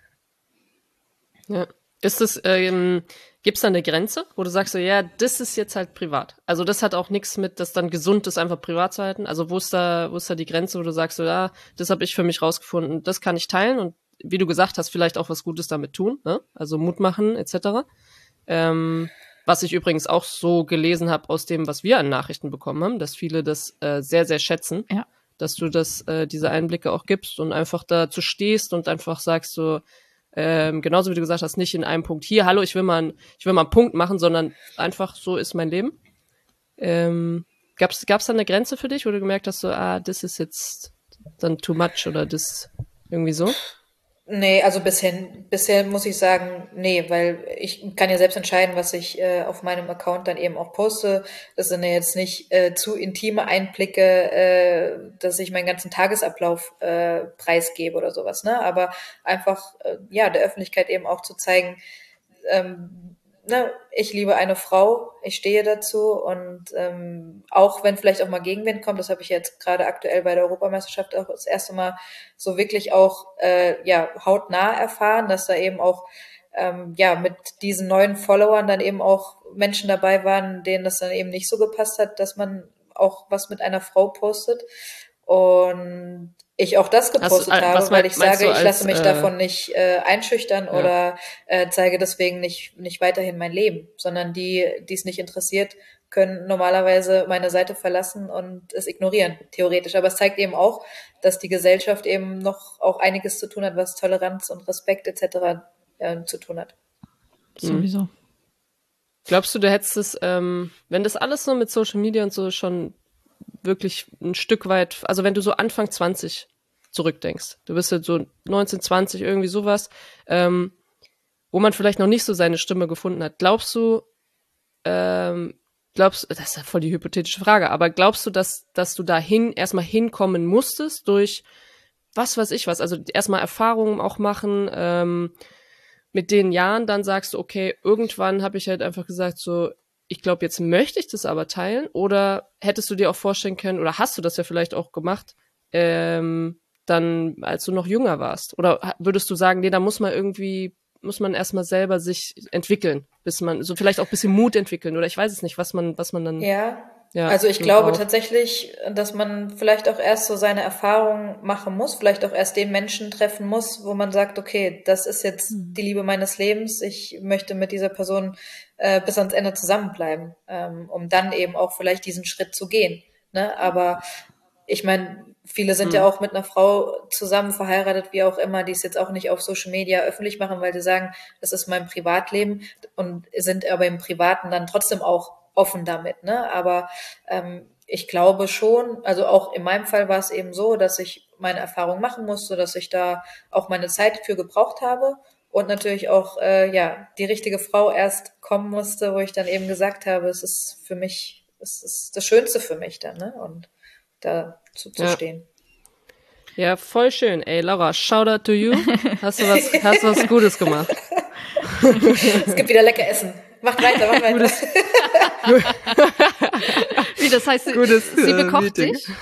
Ja. Ist es, ähm, gibt's da eine Grenze, wo du sagst so, ja, das ist jetzt halt privat. Also das hat auch nichts mit, das dann gesund ist, einfach privat zu halten. Also wo ist da, wo ist da die Grenze, wo du sagst so, ja, das habe ich für mich rausgefunden, das kann ich teilen und wie du gesagt hast, vielleicht auch was Gutes damit tun, ne? Also Mut machen et cetera. Ähm, was ich übrigens auch so gelesen habe aus dem, was wir an Nachrichten bekommen haben, dass viele das äh, sehr, sehr schätzen, Ja. dass du das, äh, diese Einblicke auch gibst und einfach dazu stehst und einfach sagst so, ähm, genauso wie du gesagt hast, nicht in einem Punkt hier, hallo, ich will mal, einen, ich will mal einen Punkt machen, sondern einfach so ist mein Leben. Ähm, gab's, gab's da eine Grenze für dich, wo du gemerkt hast, so, ah, das ist jetzt dann too much oder das irgendwie so? Nee, also bisher, bisher muss ich sagen, nee, weil ich kann ja selbst entscheiden, was ich äh, auf meinem Account dann eben auch poste. Das sind ja jetzt nicht äh, zu intime Einblicke, äh, dass ich meinen ganzen Tagesablauf äh, preisgebe oder sowas, ne? Aber einfach, äh, ja, der Öffentlichkeit eben auch zu zeigen, ähm, ne, ich liebe eine Frau, ich stehe dazu und ähm, auch wenn vielleicht auch mal Gegenwind kommt, das habe ich jetzt gerade aktuell bei der Europameisterschaft auch das erste Mal so wirklich auch äh, ja hautnah erfahren, dass da eben auch ähm, ja mit diesen neuen Followern dann eben auch Menschen dabei waren, denen das dann eben nicht so gepasst hat, dass man auch was mit einer Frau postet. Und ich auch das gepostet Hast, habe, was weil mein, ich sage, du ich als, lasse mich äh, davon nicht äh, einschüchtern ja. oder äh, zeige deswegen nicht nicht weiterhin mein Leben, sondern die, die es nicht interessiert, können normalerweise meine Seite verlassen und es ignorieren, theoretisch. Aber es zeigt eben auch, dass die Gesellschaft eben noch auch einiges zu tun hat, was Toleranz und Respekt et cetera äh, zu tun hat. Sowieso. Glaubst du, du hättest es, ähm, wenn das alles so mit Social Media und so schon wirklich ein Stück weit, also wenn du so Anfang zwanzig zurückdenkst, du bist ja so neunzehn, zwanzig, irgendwie sowas, ähm, wo man vielleicht noch nicht so seine Stimme gefunden hat. Glaubst du, ähm, glaubst, das ist ja voll die hypothetische Frage, aber glaubst du, dass, dass du dahin erstmal hinkommen musstest durch was weiß ich was, also erstmal Erfahrungen auch machen, ähm, mit den Jahren dann sagst du, okay, irgendwann habe ich halt einfach gesagt so, ich glaube, jetzt möchte ich das aber teilen, oder hättest du dir auch vorstellen können, oder hast du das ja vielleicht auch gemacht, ähm, dann, als du noch jünger warst? Oder würdest du sagen, nee, da muss man irgendwie, muss man erstmal selber sich entwickeln, bis man, so vielleicht auch ein bisschen Mut entwickeln, oder ich weiß es nicht, was man, was man dann... Ja, ja also ich so glaube braucht. tatsächlich, dass man vielleicht auch erst so seine Erfahrungen machen muss, vielleicht auch erst den Menschen treffen muss, wo man sagt, okay, das ist jetzt die Liebe meines Lebens, ich möchte mit dieser Person äh, bis ans Ende zusammenbleiben, ähm, um dann eben auch vielleicht diesen Schritt zu gehen. Ne? Aber ich meine, viele sind Mhm. ja auch mit einer Frau zusammen, verheiratet, wie auch immer, die es jetzt auch nicht auf Social Media öffentlich machen, weil sie sagen, das ist mein Privatleben, und sind aber im Privaten dann trotzdem auch offen damit, ne? Aber ähm, ich glaube schon, also auch in meinem Fall war es eben so, dass ich meine Erfahrung machen musste, dass ich da auch meine Zeit für gebraucht habe und natürlich auch äh, ja die richtige Frau erst kommen musste, wo ich dann eben gesagt habe, es ist für mich, es ist das Schönste für mich dann, ne? Und da zu, zu Ja. stehen. Ja, voll schön. Ey, Laura, shout out to you. Hast du was, hast du was Gutes gemacht. Es gibt wieder lecker Essen. Macht weiter, macht weiter. Gutes, Wie, das heißt, sie, Gutes, sie äh, bekocht Meeting. sich?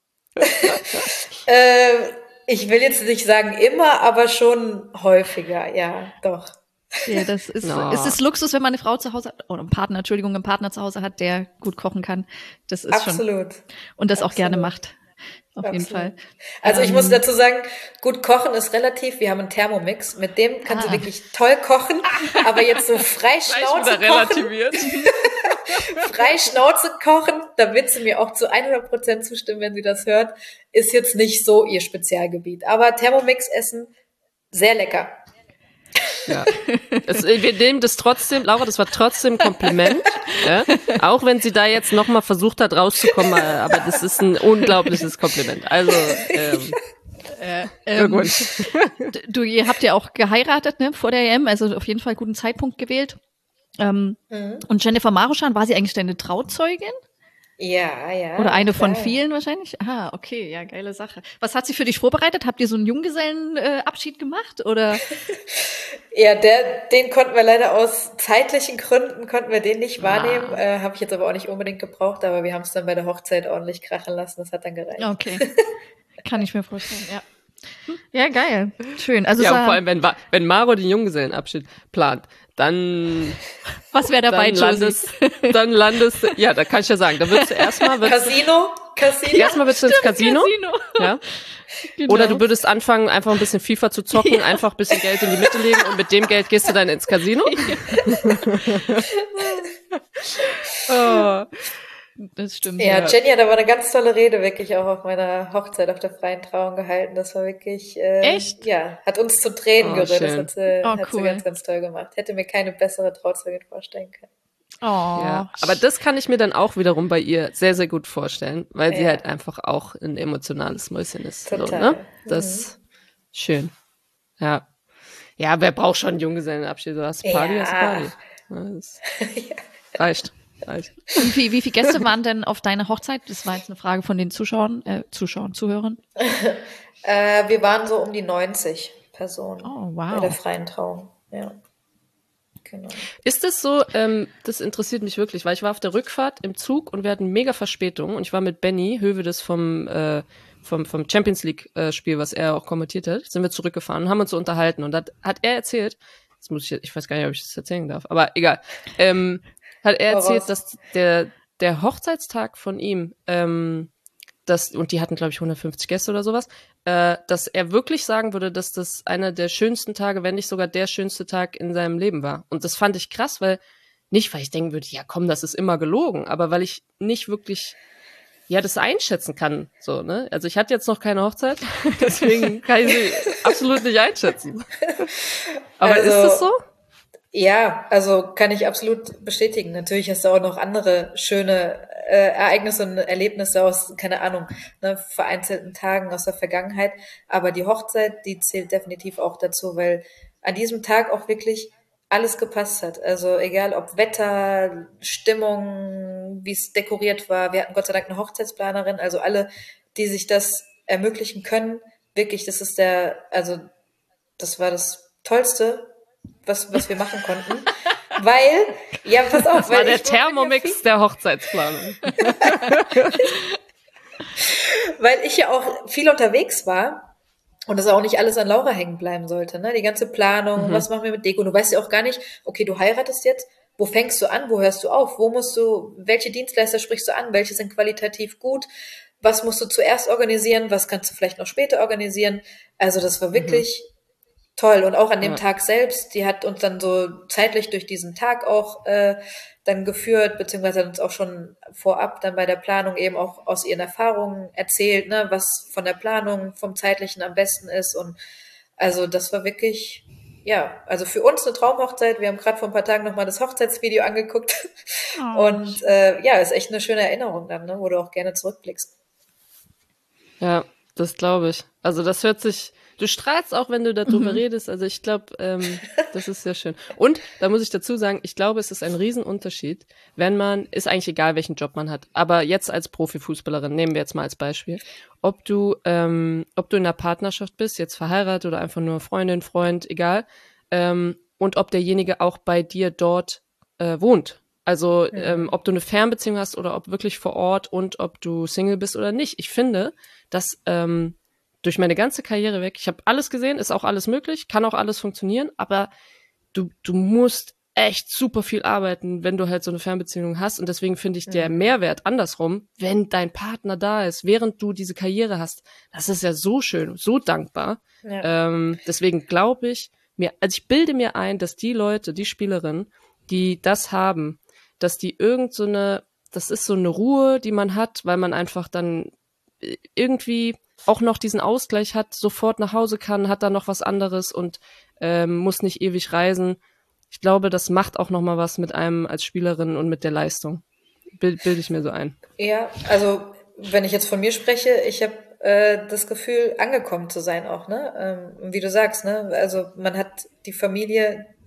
äh, ich will jetzt nicht sagen immer, aber schon häufiger, ja, doch. Ja, das ist, No. es ist Luxus, wenn man eine Frau zu Hause hat, oder einen Partner, Entschuldigung, einen Partner zu Hause hat, der gut kochen kann. Das ist schon, Absolut. und das auch Absolut. gerne macht. Auf jeden Absolut. Fall. Also ich Ähm, muss dazu sagen, gut kochen ist relativ. Wir haben einen Thermomix, mit dem kann Ah. sie wirklich toll kochen, aber jetzt so frei Schnauze kochen, frei Schnauze kochen, da wird sie mir auch zu hundert Prozent zustimmen, wenn sie das hört, ist jetzt nicht so ihr Spezialgebiet. Aber Thermomix essen, sehr lecker. Ja. Es, wir nehmen das trotzdem, Laura, das war trotzdem ein Kompliment, ja? Auch wenn sie da jetzt nochmal versucht hat rauszukommen, aber das ist ein unglaubliches Kompliment. Also, ähm, Äh, ähm, Glückwunsch. du, ihr habt ja auch geheiratet, ne, vor der E M, also auf jeden Fall guten Zeitpunkt gewählt. Ähm, Mhm. Und Jennifer Maruschan, war sie eigentlich deine Trauzeugin? Ja, ja. Oder eine klar. von vielen wahrscheinlich? Ah, okay, ja, geile Sache. Was hat sie für dich vorbereitet? Habt ihr so einen Junggesellenabschied gemacht? Oder? Ja, der, den konnten wir leider aus zeitlichen Gründen, konnten wir den nicht wahrnehmen. Ah. Äh, Habe ich jetzt aber auch nicht unbedingt gebraucht, aber wir haben es dann bei der Hochzeit ordentlich krachen lassen. Das hat dann gereicht. Okay. Kann ich mir vorstellen, ja. Ja, geil. Schön. Also Ja, es und war- vor allem, wenn, Ma- wenn Maro den Junggesellenabschied plant, dann, was wäre dabei, dann Josie? landest, dann landest, ja, da kann ich ja sagen, da würdest du erstmal, würdest, Casino? Casino? erstmal würdest du ins Casino, Casino. ja, Genau. oder du würdest anfangen, einfach ein bisschen FIFA zu zocken, einfach ein bisschen Geld in die Mitte legen und mit dem Geld gehst du dann ins Casino. Oh. Das stimmt. Ja, Jenny hat aber eine ganz tolle Rede wirklich auch auf meiner Hochzeit auf der freien Trauung gehalten. Das war wirklich, äh, Echt? Ja, hat uns zu Tränen Oh, gerührt. Das schön. hat, sie, Oh, hat sie cool. ganz, ganz toll gemacht. Hätte mir keine bessere Trauzeugin vorstellen können. Oh. Ja, aber das kann ich mir dann auch wiederum bei ihr sehr, sehr gut vorstellen, weil sie Ja. halt einfach auch ein emotionales Mäuschen ist. So, Total. ne? Das ist schön. Ja. Ja, wer braucht schon einen Junggesellenabschied? Du hast Party, Ja. hast Party. Ja, das reicht. reicht. Und wie, wie viele Gäste waren denn auf deiner Hochzeit? Das war jetzt eine Frage von den Zuschauern, äh, Zuschauern, Zuhörern. Äh, wir waren so um die neunzig Personen Oh, bei der wow. freien Trauung. Ja, genau. Ist es so, ähm, das interessiert mich wirklich, weil ich war auf der Rückfahrt im Zug und wir hatten mega Verspätung und ich war mit Benny Hövedes vom, äh, vom, vom Champions League äh, Spiel, was er auch kommentiert hat, sind wir zurückgefahren und haben uns so unterhalten und hat, hat er erzählt, das muss ich, ich weiß gar nicht, ob ich das erzählen darf, aber egal, ähm, hat er Hau erzählt, raus. dass der, der Hochzeitstag von ihm, ähm, das, und die hatten, glaube ich, hundertfünfzig Gäste oder sowas, äh, dass er wirklich sagen würde, dass das einer der schönsten Tage, wenn nicht sogar der schönste Tag in seinem Leben war. Und das fand ich krass, weil, nicht, weil ich denken würde, ja komm, das ist immer gelogen, aber weil ich nicht wirklich, ja, das einschätzen kann, so, ne? Also ich hatte jetzt noch keine Hochzeit, deswegen kann ich sie absolut nicht einschätzen. Aber Also- ist das so? Ja, also kann ich absolut bestätigen. Natürlich hast du auch noch andere schöne äh, Ereignisse und Erlebnisse aus, keine Ahnung, ne, vereinzelten Tagen aus der Vergangenheit. Aber die Hochzeit, die zählt definitiv auch dazu, weil an diesem Tag auch wirklich alles gepasst hat. Also egal ob Wetter, Stimmung, wie es dekoriert war. Wir hatten Gott sei Dank eine Hochzeitsplanerin, also alle, die sich das ermöglichen können. Wirklich, das ist der, also das war das Tollste, was, was wir machen konnten. Weil, ja, pass auf, Das war weil der ich bin ja Thermomix der Hochzeitsplanung. weil ich ja auch viel unterwegs war und das auch nicht alles an Laura hängen bleiben sollte, ne? Die ganze Planung, Mhm. was machen wir mit Deko? Du weißt ja auch gar nicht, okay, du heiratest jetzt, wo fängst du an, wo hörst du auf, wo musst du, welche Dienstleister sprichst du an, welche sind qualitativ gut, was musst du zuerst organisieren, was kannst du vielleicht noch später organisieren? Also das war wirklich toll. Und auch an dem Ja. Tag selbst, die hat uns dann so zeitlich durch diesen Tag auch äh, dann geführt, beziehungsweise hat uns auch schon vorab dann bei der Planung eben auch aus ihren Erfahrungen erzählt, ne, was von der Planung, vom Zeitlichen am besten ist. Und also das war wirklich, ja, also für uns eine Traumhochzeit. Wir haben gerade vor ein paar Tagen nochmal das Hochzeitsvideo angeguckt. Oh, Und äh, ja, ist echt eine schöne Erinnerung dann, ne, wo du auch gerne zurückblickst. Ja, das glaube ich. Also das hört sich, du strahlst auch, wenn du darüber redest. Also ich glaube, ähm, das ist sehr schön. Und da muss ich dazu sagen, ich glaube, es ist ein Riesenunterschied, wenn man, ist eigentlich egal, welchen Job man hat, aber jetzt als Profifußballerin, nehmen wir jetzt mal als Beispiel, ob du, ähm, ob du in einer Partnerschaft bist, jetzt verheiratet oder einfach nur Freundin, Freund, egal, ähm, und ob derjenige auch bei dir dort äh, wohnt. Also ähm, ob du eine Fernbeziehung hast oder ob wirklich vor Ort und ob du Single bist oder nicht. Ich finde, dass ähm, durch meine ganze Karriere weg, ich habe alles gesehen, ist auch alles möglich, kann auch alles funktionieren, aber du, du musst echt super viel arbeiten, wenn du halt so eine Fernbeziehung hast. Und deswegen finde ich der Mehrwert andersrum, wenn dein Partner da ist, während du diese Karriere hast, das ist ja so schön, so dankbar. Ja. Ähm, deswegen glaube ich mir, also ich bilde mir ein, dass die Leute, die Spielerinnen, die das haben, dass die irgend so eine, das ist so eine Ruhe, die man hat, weil man einfach dann irgendwie auch noch diesen Ausgleich hat, sofort nach Hause kann, hat da noch was anderes und ähm, muss nicht ewig reisen. Ich glaube, das macht auch noch mal was mit einem als Spielerin und mit der Leistung. Bild, bilde ich mir so ein. Ja, also wenn ich jetzt von mir spreche, ich habe äh, das Gefühl, angekommen zu sein auch, ne? Ähm, wie du sagst, ne? Also man hat die Familie,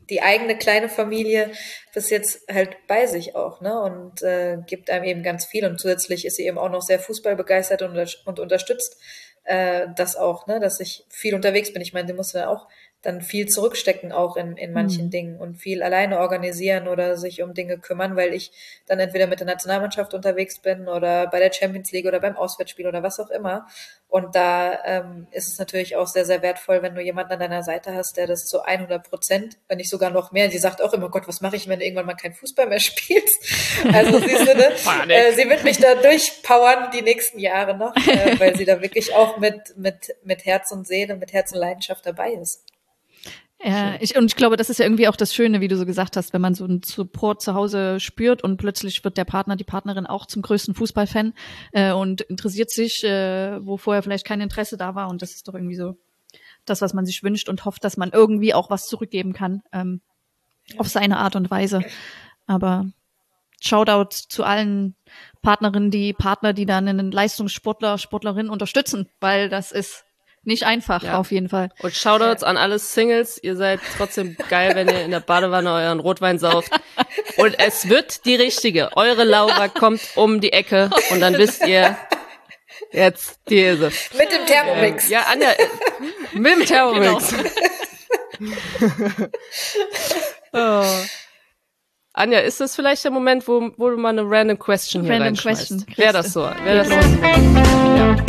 die eigene kleine Familie bis jetzt halt bei sich auch, ne? Und äh, gibt einem eben ganz viel. Und zusätzlich ist sie eben auch noch sehr fußballbegeistert und, und unterstützt äh, das auch, ne? Dass ich viel unterwegs bin. Ich meine, sie musste dann auch dann viel zurückstecken auch in, in manchen Mhm. Dingen und viel alleine organisieren oder sich um Dinge kümmern, weil ich dann entweder mit der Nationalmannschaft unterwegs bin oder bei der Champions League oder beim Auswärtsspiel oder was auch immer. Und da ähm, ist es natürlich auch sehr, sehr wertvoll, wenn du jemanden an deiner Seite hast, der das zu hundert Prozent, wenn nicht sogar noch mehr, die sagt auch immer, Gott, was mache ich, wenn du irgendwann mal keinen Fußball mehr spielst? Also sie, ne, äh, sie wird mich da durchpowern die nächsten Jahre noch, äh, weil sie da wirklich auch mit, mit, mit Herz und Seele, mit Herz und Leidenschaft dabei ist. Ja, ich, und ich glaube, das ist ja irgendwie auch das Schöne, wie du so gesagt hast, wenn man so einen Support zu Hause spürt und plötzlich wird der Partner, die Partnerin auch zum größten Fußballfan äh, und interessiert sich, äh, wo vorher vielleicht kein Interesse da war. Und das ist doch irgendwie so das, was man sich wünscht und hofft, dass man irgendwie auch was zurückgeben kann, ähm, ja. auf seine Art und Weise. Aber Shoutout zu allen Partnerinnen, die Partner, die dann einen Leistungssportler, Sportlerin unterstützen, weil das ist nicht einfach, ja. auf jeden Fall. Und Shoutouts ja. an alle Singles. Ihr seid trotzdem geil, wenn ihr in der Badewanne euren Rotwein sauft. Und es wird die richtige. Eure Laura kommt um die Ecke und dann wisst ihr, jetzt diese. Mit dem Thermomix. Ähm, ja, Anja, äh, mit dem Thermomix. Genau. Oh. Anja, ist das vielleicht der Moment, wo, wo du mal eine random question hier random reinschmeißt? Question. Wäre das so? Wäre das so? Ja.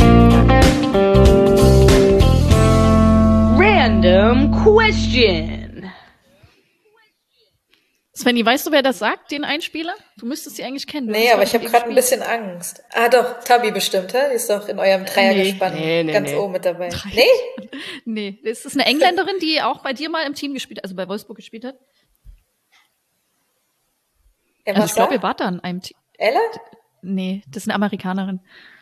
Random question. Svenny, weißt du, wer das sagt, den Einspieler? Du müsstest sie eigentlich kennen. Nee, aber ich habe gerade ein bisschen Angst. Ah doch, Tabi bestimmt, hä? Die ist doch in eurem Dreiergespann nee, nee, ganz nee. oben mit dabei. Drei. Nee? Nee, das ist eine Engländerin, die auch bei dir mal im Team gespielt hat, also bei Wolfsburg gespielt hat. Emma Also ich glaube, Starr? ihr wart da in einem Team. Ella? Nee, das ist eine Amerikanerin.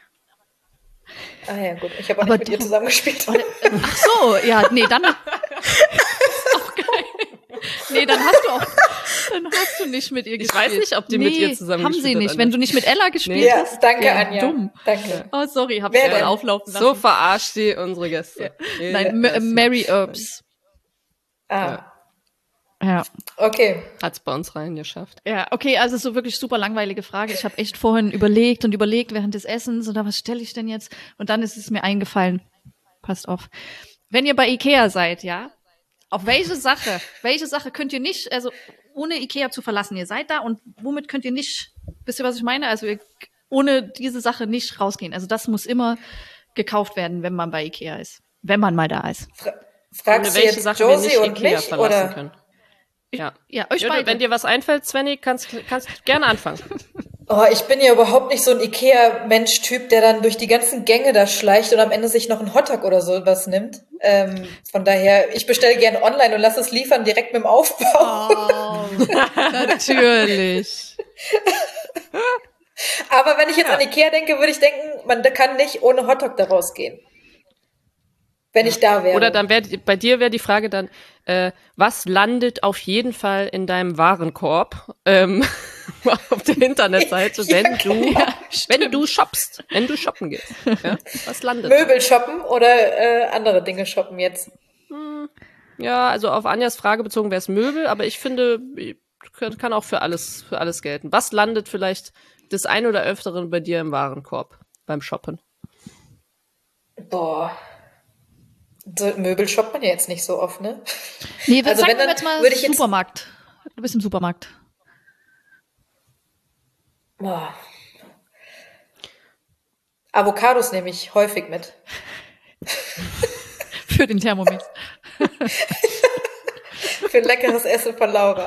Ah ja, gut. Ich habe auch Aber nicht mit ihr du- zusammengespielt. Ach so, ja, nee, dann ist auch geil. Nee, dann hast du auch, dann hast du nicht mit ihr Ich gespielt. weiß nicht, ob die nee, mit ihr zusammen haben gespielt sie hat, nicht. Anja. Wenn du nicht mit Ella gespielt Ja, hast, danke, ja, Anja. dumm. Danke. Oh, sorry, hab Wer ich mal denn? auflaufen lassen. So verarscht die unsere Gäste. Ja. Nein, Ma- Mary Earps. Ah, Ja. okay. Hat's bei uns reingeschafft. Ja, okay, also so wirklich super langweilige Frage. Ich habe echt vorhin überlegt und überlegt während des Essens oder was stelle ich denn jetzt? Und dann ist es mir eingefallen. Passt auf. Wenn ihr bei Ikea seid, ja, auf welche Sache, welche Sache könnt ihr nicht, also ohne Ikea zu verlassen, ihr seid da und womit könnt ihr nicht, wisst ihr, was ich meine? Also ihr, ohne diese Sache nicht rausgehen. Also das muss immer gekauft werden, wenn man bei Ikea ist. Wenn man mal da ist. Fra fragst Ohne du welche jetzt Sache wir Josie nicht und Ikea mich, verlassen oder? können. Ja. Ja, euch Ja, du, beide. wenn dir was einfällt, Svenny, kannst kannst gerne anfangen. Oh, ich bin ja überhaupt nicht so ein Ikea-Mensch-Typ, der dann durch die ganzen Gänge da schleicht und am Ende sich noch einen Hotdog oder so was nimmt. Ähm, von daher, ich bestelle gerne online und lasse es liefern direkt mit dem Aufbau. Oh, natürlich. Aber wenn ich jetzt an Ikea denke, würde ich denken, man kann nicht ohne Hotdog da rausgehen. Wenn ich da wäre. Oder dann wäre bei dir wäre die Frage dann, äh, was landet auf jeden Fall in deinem Warenkorb ähm, auf der Internetseite, Ja, wenn du genau. wenn du shoppst, wenn du shoppen gehst. Ja? Was landet? Möbel shoppen oder äh, andere Dinge shoppen jetzt? Ja, also auf Anjas Frage bezogen wäre es Möbel, aber ich finde, kann kann auch für alles für alles gelten. Was landet vielleicht des ein oder öfteren bei dir im Warenkorb beim Shoppen? Boah. So, Möbel shoppt man ja jetzt nicht so oft, ne? Nee, wir Also sagen wenn, dann jetzt mal würde ich jetzt- Supermarkt. Du bist im Supermarkt. Boah. Avocados nehme ich häufig mit. Für den Thermomix. Für ein leckeres Essen von Laura.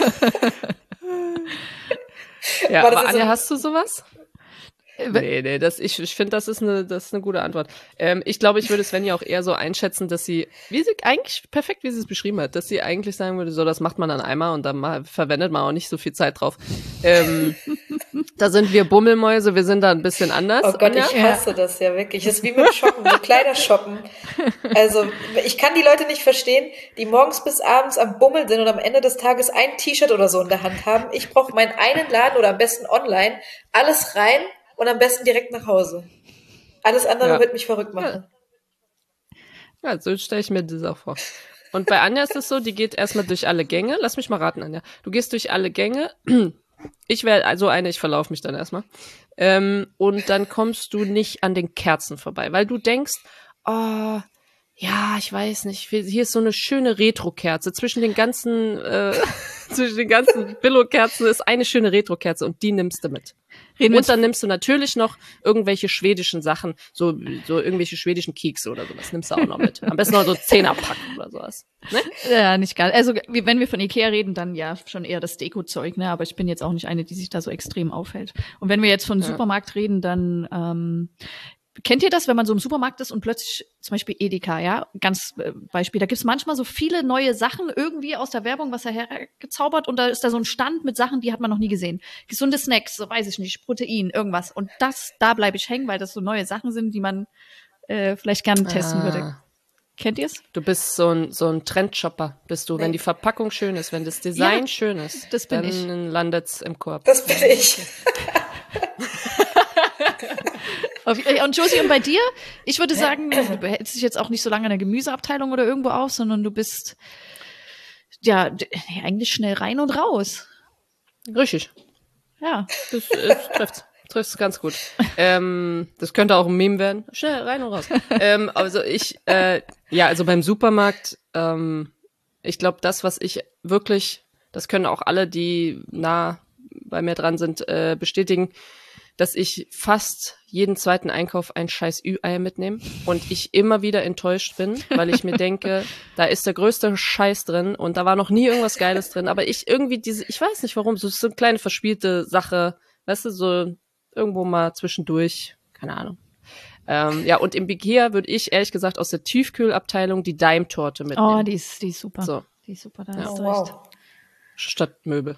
Ja, War das aber jetzt Anja, so- hast du sowas? Nee, nee, das, ich, ich finde, das ist eine, das ist eine gute Antwort. Ähm, ich glaube, ich würde Svenja auch eher so einschätzen, dass sie, wie sie, eigentlich perfekt, wie sie es beschrieben hat, dass sie eigentlich sagen würde, so, das macht man dann einmal und dann mal, verwendet man auch nicht so viel Zeit drauf. Ähm, da sind wir Bummelmäuse, wir sind da ein bisschen anders. Oh Gott, Anja? ich hasse das ja wirklich. Das ist wie mit dem Shoppen, so Kleider shoppen. Also, ich kann die Leute nicht verstehen, die morgens bis abends am Bummel sind und am Ende des Tages ein T-Shirt oder so in der Hand haben. Ich brauche meinen einen Laden oder am besten online, alles rein und am besten direkt nach Hause. Alles andere Ja. wird mich verrückt machen. Ja, so stelle ich mir das auch vor. Und bei Anja ist es so, die geht erstmal durch alle Gänge. Lass mich mal raten, Anja. Du gehst durch alle Gänge. Ich wäre also eine, ich verlaufe mich dann erstmal. Ähm, und dann kommst du nicht an den Kerzen vorbei, weil du denkst, oh, ja, ich weiß nicht, hier ist so eine schöne Retro-Kerze. Zwischen den ganzen, äh, zwischen den ganzen Billo-Kerzen ist eine schöne Retro-Kerze und die nimmst du mit. Reden und dann nimmst du natürlich noch irgendwelche schwedischen Sachen, so, so irgendwelche schwedischen Kekse oder sowas, nimmst du auch noch mit. Am besten noch so Zehnerpack oder sowas. Ne? Ja, nicht geil. Also, wenn wir von Ikea reden, dann ja schon eher das Deko-Zeug, ne? Aber ich bin jetzt auch nicht eine, die sich da so extrem aufhält. Und wenn wir jetzt von ja. Supermarkt reden, dann, ähm, kennt ihr das, wenn man so im Supermarkt ist und plötzlich, zum Beispiel Edeka, ja, ganz äh, Beispiel, da gibt's manchmal so viele neue Sachen irgendwie aus der Werbung, was er hergezaubert und da ist da so ein Stand mit Sachen, die hat man noch nie gesehen. Gesunde Snacks, so weiß ich nicht, Protein, irgendwas. Und das, da bleibe ich hängen, weil das so neue Sachen sind, die man äh, vielleicht gerne testen ah. würde. Kennt ihr's? Du bist so ein, so ein Trendshopper, bist du. Nee. Wenn die Verpackung schön ist, wenn das Design ja, schön ist, das bin dann ich. landet's im Korb. Das bin ich. Und Josie, und bei dir? Ich würde sagen, du behältst dich jetzt auch nicht so lange in der Gemüseabteilung oder irgendwo auf, sondern du bist ja eigentlich schnell rein und raus. Richtig. Ja. Das, das trifft's. Trifft's ganz gut. ähm, das könnte auch ein Meme werden. Schnell rein und raus. ähm, also ich, äh, ja, also beim Supermarkt, ähm, ich glaube, das, was ich wirklich, das können auch alle, die nah bei mir dran sind, äh, bestätigen, dass ich fast jeden zweiten Einkauf ein scheiß Ü-Ei mitnehme und ich immer wieder enttäuscht bin, weil ich mir denke, da ist der größte Scheiß drin und da war noch nie irgendwas Geiles drin, aber ich irgendwie diese, ich weiß nicht warum, so, so eine kleine verspielte Sache, weißt du, so irgendwo mal zwischendurch, keine Ahnung. Ähm, ja, und im Ikea würde ich ehrlich gesagt aus der Tiefkühlabteilung die Daim-Torte mitnehmen. Oh, die ist, die ist super. So. Die ist super, da ja. hast du Oh, recht. wow. Statt Möbel.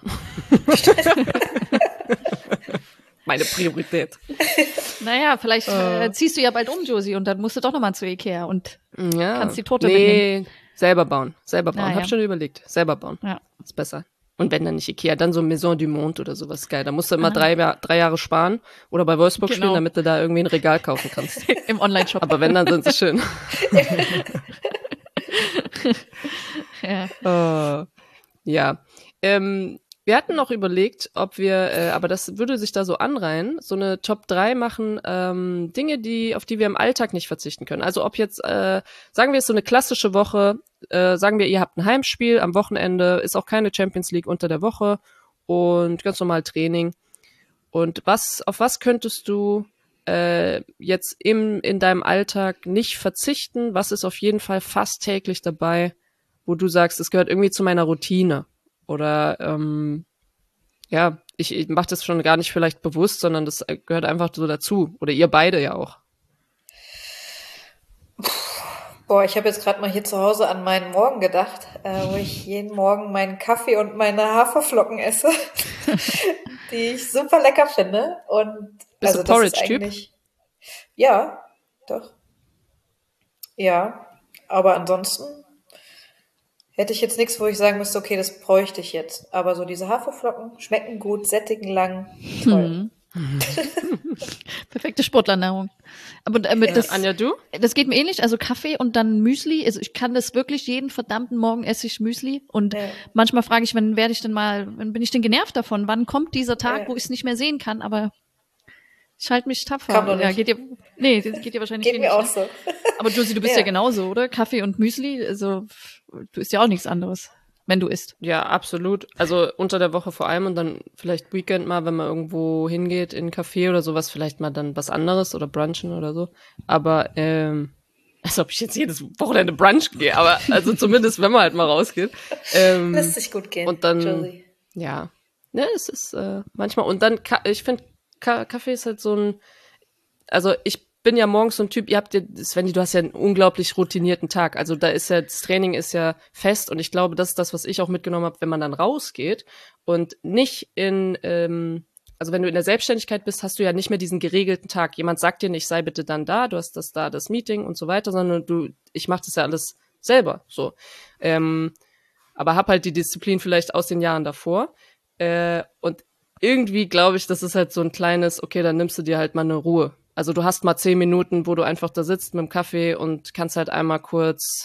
Meine Priorität. Naja, vielleicht äh, ziehst du ja bald um, Josie, und dann musst du doch nochmal zu Ikea und ja. kannst die Torte nee, mitnehmen. selber bauen. Selber bauen. Ah, Hab ja. schon überlegt. Selber bauen. Ja. Ist besser. Und wenn dann nicht Ikea, dann so Maison du Monde oder sowas. Geil. Da musst du immer Ah. drei, drei Jahre sparen oder bei Wolfsburg Genau. spielen, damit du da irgendwie ein Regal kaufen kannst. Im Online-Shop. Aber wenn, dann sind sie schön. Ja. Oh. Ja. Ähm, wir hatten noch überlegt, ob wir, äh, aber das würde sich da so anreihen, so eine Top drei machen, ähm, Dinge, die, auf die wir im Alltag nicht verzichten können. Also ob jetzt, äh, sagen wir es so eine klassische Woche, äh, sagen wir, ihr habt ein Heimspiel am Wochenende, ist auch keine Champions League unter der Woche und ganz normal Training. Und was, auf was könntest du äh, jetzt im, in deinem Alltag nicht verzichten? Was ist auf jeden Fall fast täglich dabei, wo du sagst, es gehört irgendwie zu meiner Routine? Oder ähm, ja, ich, ich mache das schon gar nicht vielleicht bewusst, sondern das gehört einfach so dazu. Oder ihr beide ja auch. Boah, ich habe jetzt gerade mal hier zu Hause an meinen Morgen gedacht, äh, wo ich jeden Morgen meinen Kaffee und meine Haferflocken esse, die ich super lecker finde. Und Bist also du Porridge-Typ? eigentlich, ja, doch. Ja, aber ansonsten hätte ich jetzt nichts, wo ich sagen müsste, okay, das bräuchte ich jetzt. Aber so diese Haferflocken schmecken gut, sättigen lang, toll. Mhm. Perfekte Sportlernahrung. Aber äh, mit Ja. das, Anja, du? das geht mir ähnlich. Also Kaffee und dann Müsli. Also ich kann das wirklich jeden verdammten Morgen esse ich Müsli. Und Ja. manchmal frage ich, wann werde ich denn mal, wann bin ich denn genervt davon? Wann kommt dieser Tag, Ja. wo ich es nicht mehr sehen kann? Aber ich halte mich tapfer. Kam noch Ja, nicht. geht dir, nee, das geht dir wahrscheinlich Geht mir ähnlich, auch ne? so. Aber Josie, du bist ja. Ja. genauso, oder? Kaffee und Müsli, also du isst ja auch nichts anderes, wenn du isst. Ja, absolut. Also unter der Woche vor allem und dann vielleicht Weekend mal, wenn man irgendwo hingeht in ein Café oder sowas, vielleicht mal dann was anderes oder brunchen oder so. Aber ähm, als ob ich jetzt jedes Wochenende brunch gehe, aber also zumindest, wenn man halt mal rausgeht. Ähm, Lässt sich gut gehen, und dann, Josie. ja, ne, es ist äh, manchmal, und dann, Ka- ich finde, Ka- Kaffee ist halt so ein, also ich bin ja morgens so ein Typ, ihr habt ja, Svenny, du hast ja einen unglaublich routinierten Tag, also da ist ja, das Training ist ja fest und ich glaube, das ist das, was ich auch mitgenommen habe, wenn man dann rausgeht und nicht in, ähm, also wenn du in der Selbstständigkeit bist, hast du ja nicht mehr diesen geregelten Tag. Jemand sagt dir nicht, sei bitte dann da, du hast das da, das Meeting und so weiter, sondern du, ich mache das ja alles selber, so. Ähm, aber hab halt die Disziplin vielleicht aus den Jahren davor. Äh, und irgendwie glaube ich, das ist halt so ein kleines, okay, dann nimmst du dir halt mal eine Ruhe. Also du hast mal zehn Minuten, wo du einfach da sitzt mit dem Kaffee und kannst halt einmal kurz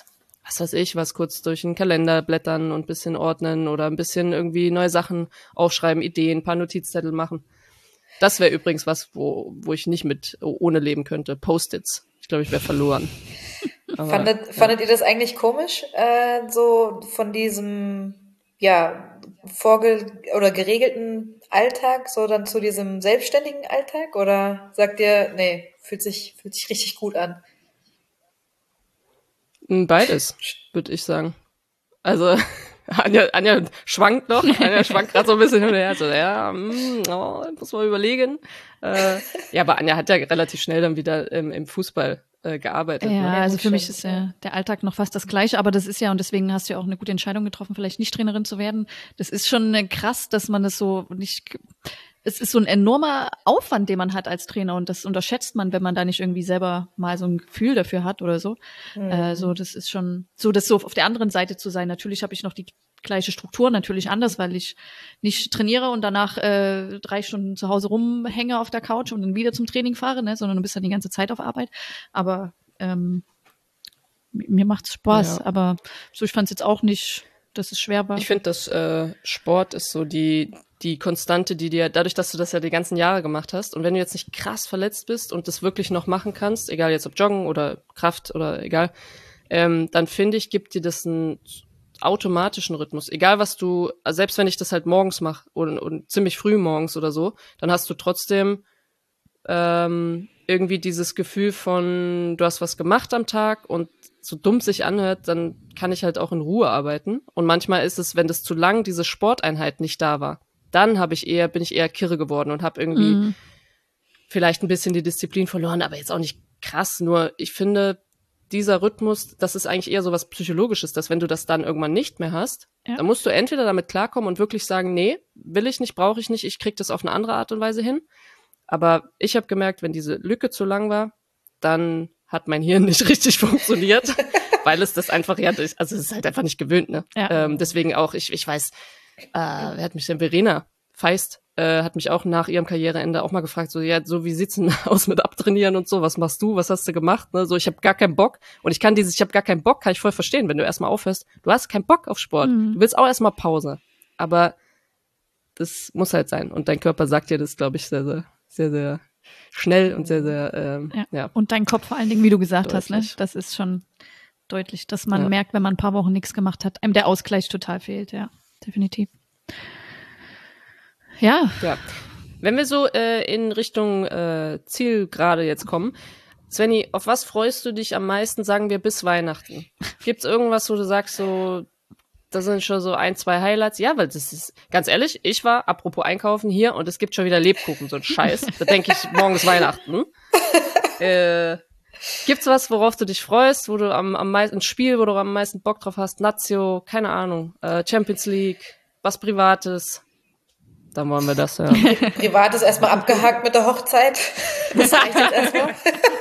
was weiß ich, was kurz durch den Kalender blättern und ein bisschen ordnen oder ein bisschen irgendwie neue Sachen aufschreiben, Ideen, ein paar Notizzettel machen. Das wäre übrigens was, wo, wo ich nicht mit ohne leben könnte. Post-its. Ich glaube, ich wäre verloren. Aber, fandet, ja. fandet ihr das eigentlich komisch, äh, so von diesem, ja, vorge- oder geregelten Alltag, so dann zu diesem selbstständigen Alltag? Oder sagt ihr, nee, fühlt sich, fühlt sich richtig gut an? Beides, würde ich sagen. Also, Anja, Anja schwankt noch. Anja schwankt gerade so ein bisschen hin und her. So, ja, mm, oh, muss man überlegen. Äh, ja, aber Anja hat ja relativ schnell dann wieder im, im Fußball äh, gearbeitet. Ja, ne? also für mich ist ja der Alltag noch fast das Gleiche, aber das ist ja, und deswegen hast du ja auch eine gute Entscheidung getroffen, vielleicht nicht Trainerin zu werden. Das ist schon äh, krass, dass man das so nicht, es ist so ein enormer Aufwand, den man hat als Trainer, und das unterschätzt man, wenn man da nicht irgendwie selber mal so ein Gefühl dafür hat oder so. Mhm. Äh, so, das ist schon, so das so auf der anderen Seite zu sein. Natürlich habe ich noch die gleiche Struktur, natürlich anders, weil ich nicht trainiere und danach äh, drei Stunden zu Hause rumhänge auf der Couch und dann wieder zum Training fahre, ne, sondern du bist dann die ganze Zeit auf Arbeit. Aber ähm, mir macht's Spaß. Ja. Aber so, ich fand's jetzt auch nicht, dass es schwer war. Ich finde, dass äh, Sport ist so die die Konstante, die dir, dadurch, dass du das ja die ganzen Jahre gemacht hast, und wenn du jetzt nicht krass verletzt bist und das wirklich noch machen kannst, egal jetzt ob Joggen oder Kraft oder egal, ähm, dann finde ich, gibt dir das einen automatischen Rhythmus. Egal was du, also selbst wenn ich das halt morgens mache und, und ziemlich früh morgens oder so, dann hast du trotzdem ähm, irgendwie dieses Gefühl von, du hast was gemacht am Tag, und so dumm es sich anhört, dann kann ich halt auch in Ruhe arbeiten. Und manchmal ist es, wenn das zu lang diese Sporteinheit nicht da war, dann habe ich eher, bin ich eher kirre geworden und habe irgendwie mhm. vielleicht ein bisschen die Disziplin verloren, aber jetzt auch nicht krass. Nur ich finde, dieser Rhythmus, das ist eigentlich eher so was Psychologisches, dass wenn du das dann irgendwann nicht mehr hast, ja. dann musst du entweder damit klarkommen und wirklich sagen, nee, will ich nicht, brauche ich nicht, ich krieg das auf eine andere Art und Weise hin. Aber ich habe gemerkt, wenn diese Lücke zu lang war, dann hat mein Hirn nicht richtig funktioniert, weil es das einfach, ja, also es ist halt einfach nicht gewöhnt, ne? Ja. Ähm, deswegen auch, ich, ich weiß, äh, wer hat mich denn, Verena Feist, äh, hat mich auch nach ihrem Karriereende auch mal gefragt, so, ja, so, wie sieht's denn aus mit Abtrainieren und so, was machst du, was hast du gemacht, ne? So, ich habe gar keinen Bock, und ich kann dieses, ich habe gar keinen Bock, kann ich voll verstehen, wenn du erstmal aufhörst, du hast keinen Bock auf Sport, mhm. du willst auch erstmal Pause, aber das muss halt sein, und dein Körper sagt dir das, glaube ich, sehr, sehr, sehr, sehr schnell und sehr, sehr, ähm, ja. ja. Und dein Kopf vor allen Dingen, wie du gesagt deutlich. hast, ne? Das ist schon deutlich, dass man ja. merkt, wenn man ein paar Wochen nichts gemacht hat, einem der Ausgleich total fehlt, ja, definitiv. Ja. Ja. Wenn wir so äh, in Richtung äh, Zielgerade jetzt kommen, Svenny, auf was freust du dich am meisten, sagen wir, bis Weihnachten? Gibt's irgendwas, wo du sagst, so, da sind schon so ein, zwei Highlights? Ja, weil das ist, ganz ehrlich, ich war, apropos Einkaufen, hier, und es gibt schon wieder Lebkuchen, so ein Scheiß. Da denke ich, morgen ist Weihnachten. äh, gibt's was, worauf du dich freust, wo du am, am meisten, ein Spiel, wo du am meisten Bock drauf hast? Nazio, keine Ahnung, äh, Champions League, was Privates? Dann wollen wir das, ja. Privat ist erstmal abgehakt mit der Hochzeit. Das reicht jetzt erstmal.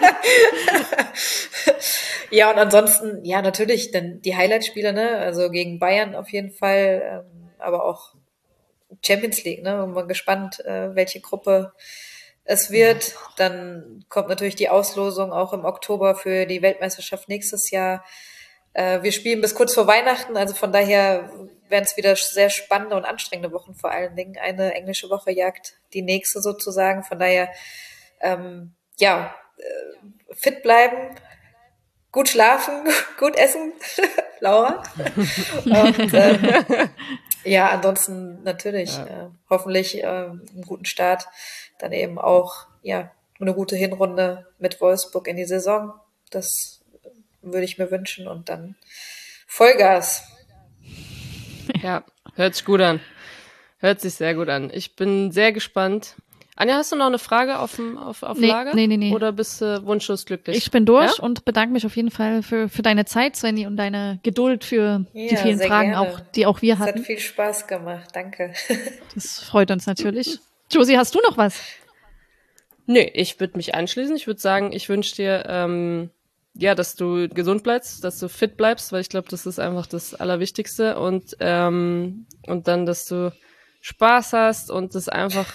Ja, und ansonsten, ja, natürlich, dann die Highlight-Spiele, ne, also gegen Bayern auf jeden Fall, ähm, aber auch Champions League, ne, und man gespannt, äh, welche Gruppe es wird. Dann kommt natürlich die Auslosung auch im Oktober für die Weltmeisterschaft nächstes Jahr. Äh, wir spielen bis kurz vor Weihnachten, also von daher werden es wieder sehr spannende und anstrengende Wochen vor allen Dingen. Eine englische Woche jagt die nächste sozusagen. Von daher, ähm, ja, äh, fit bleiben, gut schlafen, gut essen, Laura. Und ähm, ja, ansonsten natürlich ja. äh, hoffentlich äh, einen guten Start. Dann eben auch ja eine gute Hinrunde mit Wolfsburg in die Saison. Das würde ich mir wünschen. Und dann Vollgas. Ja, hört sich gut an. Hört sich sehr gut an. Ich bin sehr gespannt. Anja, hast du noch eine Frage auf, auf, auf nee, Lager? Nee, nee, nee. Oder bist du wunschlos glücklich? Ich bin durch ja? und bedanke mich auf jeden Fall für, für deine Zeit, Svenny, und deine Geduld für ja, die vielen Fragen, gerne. auch, die auch wir hatten. Es hatten. hat viel Spaß gemacht. Danke. Das freut uns natürlich. Josie, hast du noch was? Nee, ich würde mich anschließen. Ich würde sagen, ich wünsche dir, ähm, ja, dass du gesund bleibst, dass du fit bleibst, weil ich glaube, das ist einfach das Allerwichtigste, und ähm, und dann, dass du Spaß hast und das einfach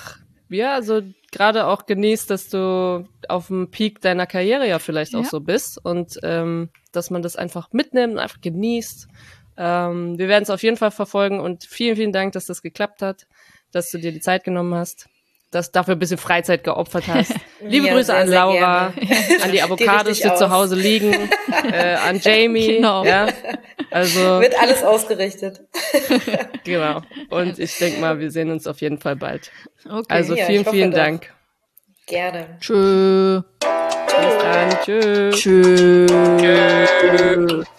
ja, also gerade auch genießt, dass du auf dem Peak deiner Karriere ja vielleicht auch Ja. so bist und ähm, dass man das einfach mitnimmt und einfach genießt. Ähm, wir werden es auf jeden Fall verfolgen und vielen, vielen Dank, dass das geklappt hat, dass du dir die Zeit genommen hast, dass dafür ein bisschen Freizeit geopfert hast. Liebe Ja, Grüße sehr, an sehr Laura, gerne. an die Avocados, Die die richtig zu aus. Hause liegen, äh, an Jamie, Genau. ja, also Wird alles ausgerichtet. genau. Und ich denke mal, wir sehen uns auf jeden Fall bald. Okay. Also Ja, vielen, ich hoffe vielen doch. Dank. Gerne. Tschö. Bis dann. Tschüss. Tschö.